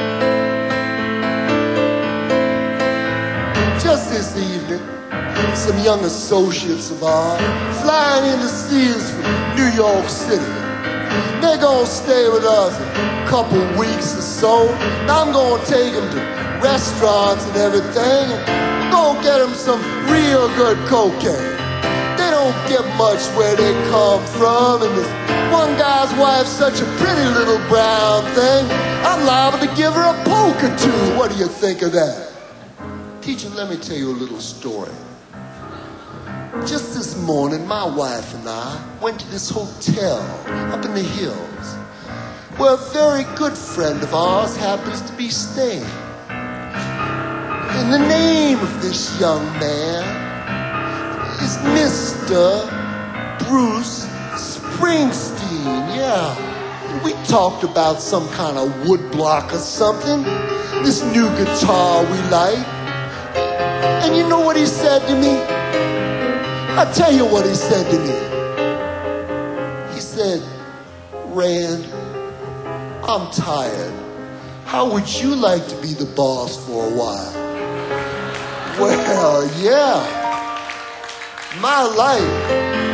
Just this evening, some young associates of ours flying in to see us from New York City. They're gonna stay with us a couple weeks or so. I'm gonna take them to restaurants and everything. I'm gonna get them some real good cocaine. They don't get much where they come from, and this one guy's wife's such a pretty little brown thing. I'm liable to give her a poke or two. What do you think of that? Teacher, let me tell you a little story. Just this morning, my wife and I went to this hotel up in the hills where a very good friend of ours happens to be staying. And the name of this young man is Mr. Bruce Springsteen. Yeah. We talked about some kind of woodblock or something. This new guitar we like. And you know what he said to me? I'll tell you what he said to me. He said, Rand, I'm tired. How would you like to be the boss for a while? Well, yeah. My life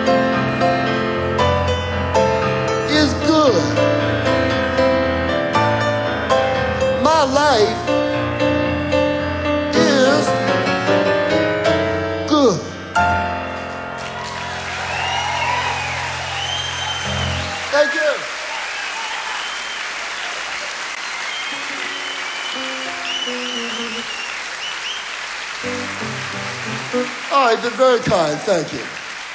is good. My life is good. Thank you. Oh, you've been very kind. Thank you.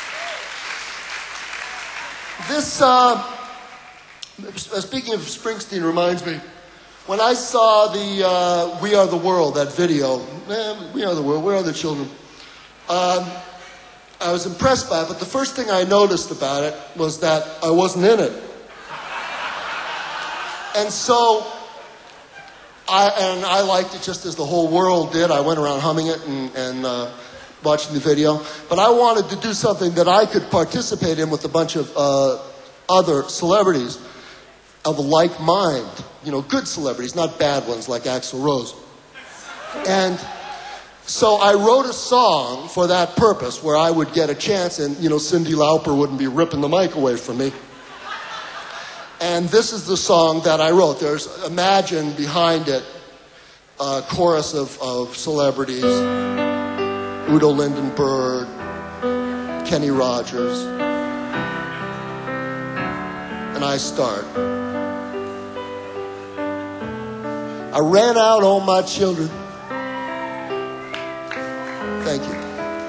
This, speaking of Springsteen, reminds me, when I saw the We Are the World, that video, We Are the World, Where Are the Children? I was impressed by it, but the first thing I noticed about it was that I wasn't in it. And so, I liked it just as the whole world did. I went around humming it and watching the video. But I wanted to do something that I could participate in with a bunch of other celebrities of a like mind. You know, good celebrities, not bad ones like Axl Rose. And so I wrote a song for that purpose where I would get a chance and, you know, Cyndi Lauper wouldn't be ripping the mic away from me. And this is the song that I wrote. There's, imagine behind it, a chorus of celebrities. Udo Lindenberg, Kenny Rogers. And I start. I ran out on my children. Thank you.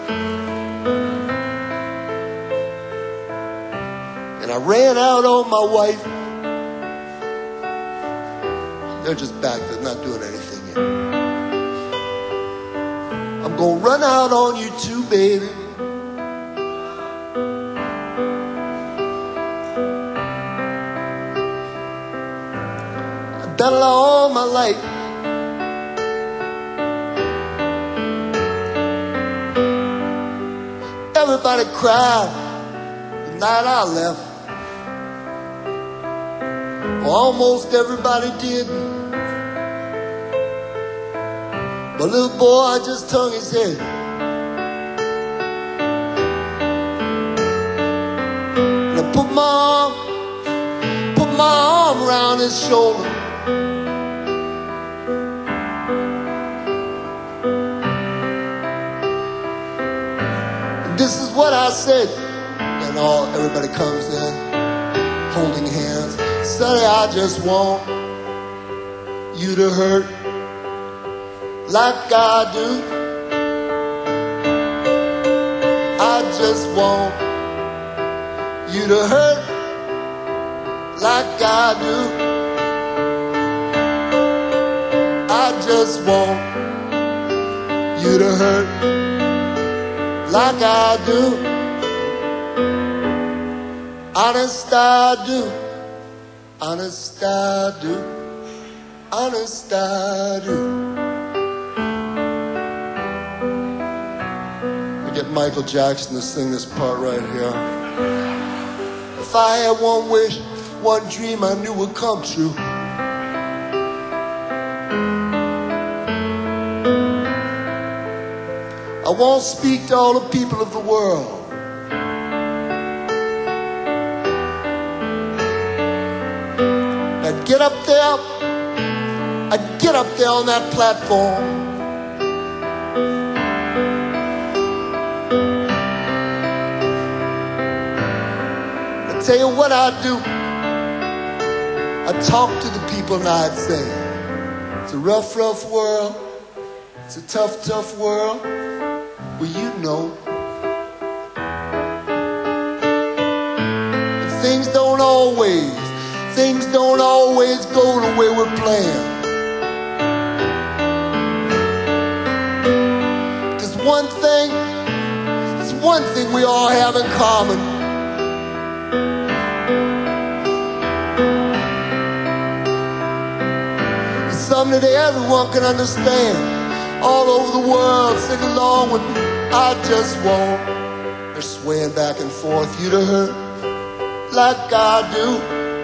And I ran out on my wife. They're just back. They're not doing anything yet. I'm gonna run out on you too, baby. done it all my life. Everybody cried the night I left. Almost everybody did. My little boy just hung his head. And I put my arm around his shoulder. And this is what I said. And everybody comes in, holding hands. Sonny, I just want you to hurt like I do. I just want you to hurt like I do. I just want you to hurt like I do. Honest I do. Honest I do. Honest I do. We get Michael Jackson to sing this part right here. If I had one wish, one dream I knew would come true, I won't speak to all the people of the world. I'd get up there on that platform. I'd tell you what I'd do. I'd talk to the people and I'd say, it's a rough, rough world. It's a tough, tough world. Well, you know. But things don't always go the way we're planned. There's one thing we all have in common. Something that everyone can understand. All over the world, sing along with me. I just want, they're swaying back and forth, you to hurt like I do.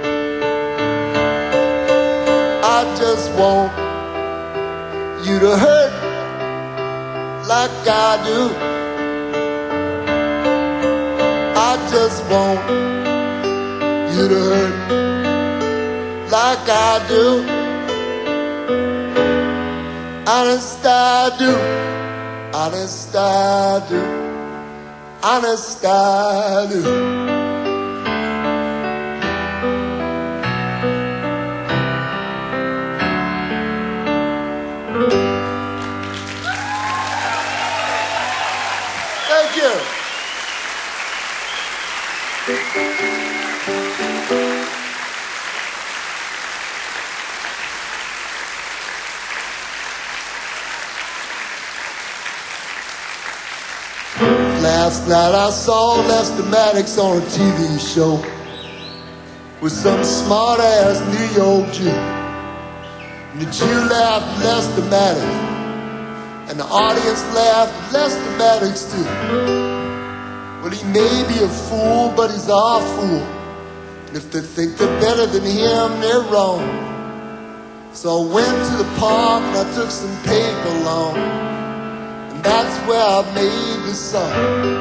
I just want you to hurt like I do. I just want you to hurt like I do. Honest I do. Honest I do. Honest I do. Thank you. Last night I saw Lester Maddox on a TV show with some smart-ass New York Jew. And the Jew laughed Lester Maddox, and the audience laughed Lester Maddox too. Well, he may be a fool, but he's our fool. And if they think they're better than him, they're wrong. So I went to the park and I took some paper along. That's where I made the song.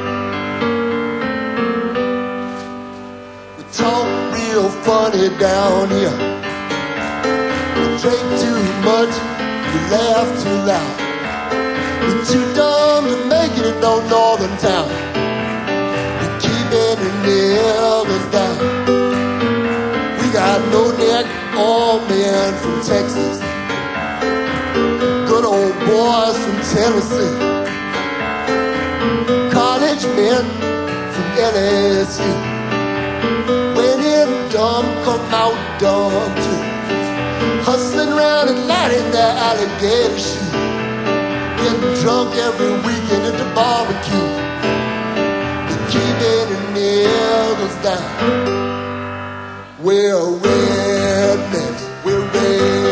We talk real funny down here. We drink too much, we laugh too loud. We're too dumb to make it in no northern town. We keep it in the elders down. We got no neck, all men from Texas. Good old boys from Tennessee. College men from LSU. When in dumb, come out dumb too. Hustling around and lighting their alligator shoes. Getting drunk every weekend at the barbecue. The keeping the nails down. We're rednecks, we're rednecks.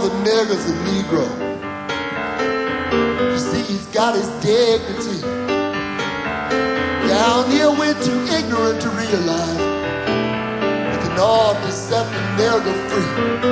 the nigger's a Negro. You see, he's got his dignity. Down here we're too ignorant to realize we can all be set the nigger free.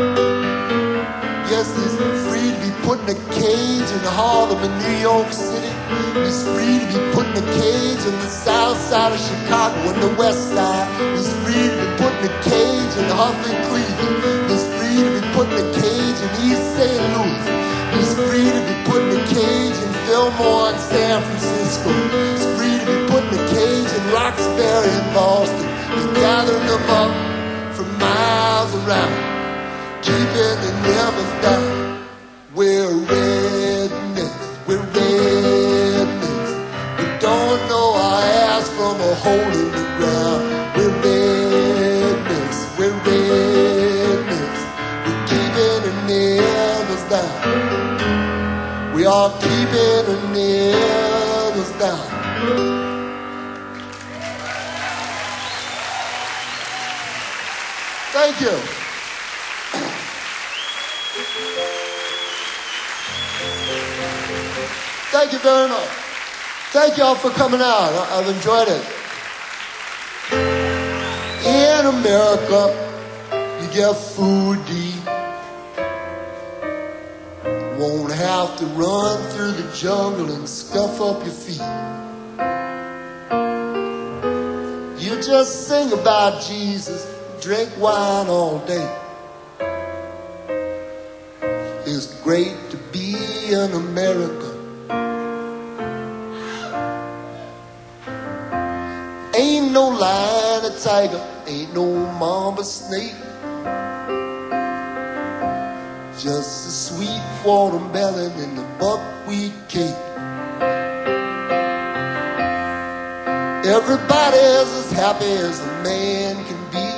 Yes, he's free to be put in a cage in Harlem in New York City. He's free to be put in a cage in the south side of Chicago and the west side. He's free to be put in a cage in Huffing, Cleveland. He's free to be put in a cage in East St. Louis. He's free to be put in a cage in Fillmore and San Francisco. He's free to be put in a cage in Roxbury and Boston. He's gathering them up from miles around, keeping the neighbors down. We're rednecks, we're rednecks. We don't know our ass from a hole in the ground. We're rednecks, we're rednecks. We're keeping the neighbors down. We are keeping the neighbors down. Thank you. Thank you very much. Thank y'all for coming out. I've enjoyed it. In America, you get food to eat. Won't have to run through the jungle and scuff up your feet. You just sing about Jesus, drink wine all day. It's great to be in America. Ain't no lion or tiger, ain't no mamba snake. Just a sweet watermelon and a buckwheat cake. Everybody's as happy as a man can be.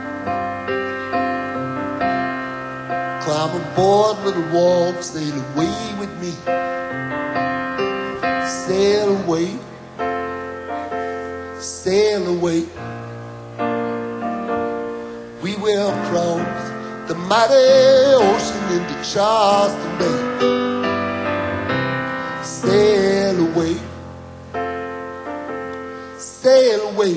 Climb aboard, little walk, sail away with me. Sail away, sail away. We will cross the mighty ocean into Charleston Bay. Sail away, sail away.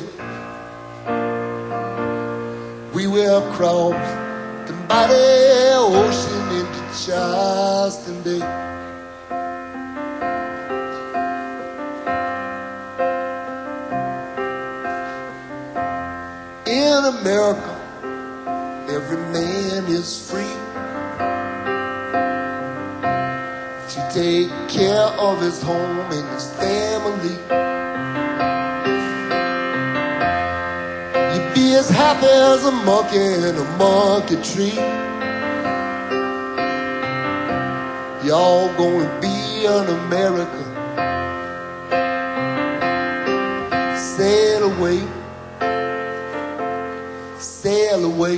We will cross the mighty ocean into Charleston Bay. In America, every man is free to take care of his home and his family. You'd be as happy as a monkey in a monkey tree. Y'all gonna be in America. Sail away, sail away.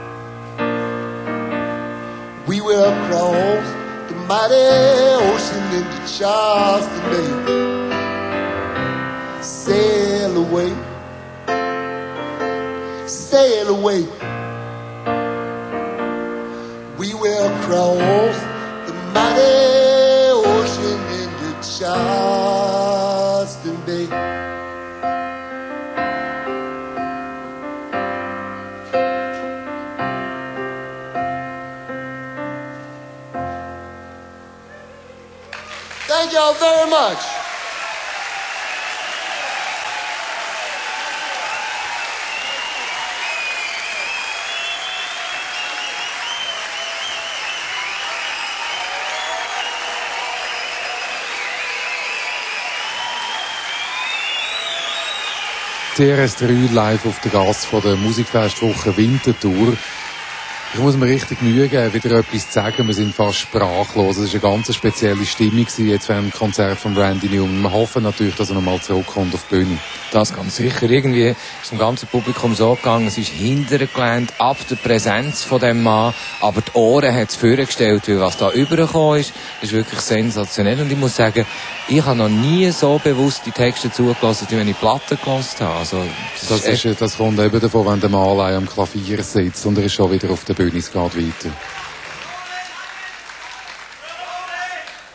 We will cross the mighty ocean into Charleston Bay. Sail away, sail away. We will cross the mighty ocean into Charleston Bay. Thank y'all very much. CRS3 live auf der Gasse von der Musikfestwoche Winterthur. Ich muss mir richtig Mühe geben, wieder etwas zu sagen. Wir sind fast sprachlos. Es war eine ganz spezielle Stimmung jetzt während dem Konzert von Randy Newman. Wir hoffen natürlich, dass er nochmal zurückkommt auf die Bühne. Das ganz sicher. Irgendwie ist dem ganzen Publikum so gegangen, es ist hintergelähmt ab der Präsenz von dem Mann, aber die Ohren hat es vorgestellt, weil was da übergekommen ist wirklich sensationell. Und ich muss sagen, ich habe noch nie so bewusst die Texte zugelassen, wie wenn ich Platten gehört habe. Also, das kommt eben davon, wenn der Mann allein am Klavier sitzt und er ist schon wieder auf der Bühne, es geht weiter.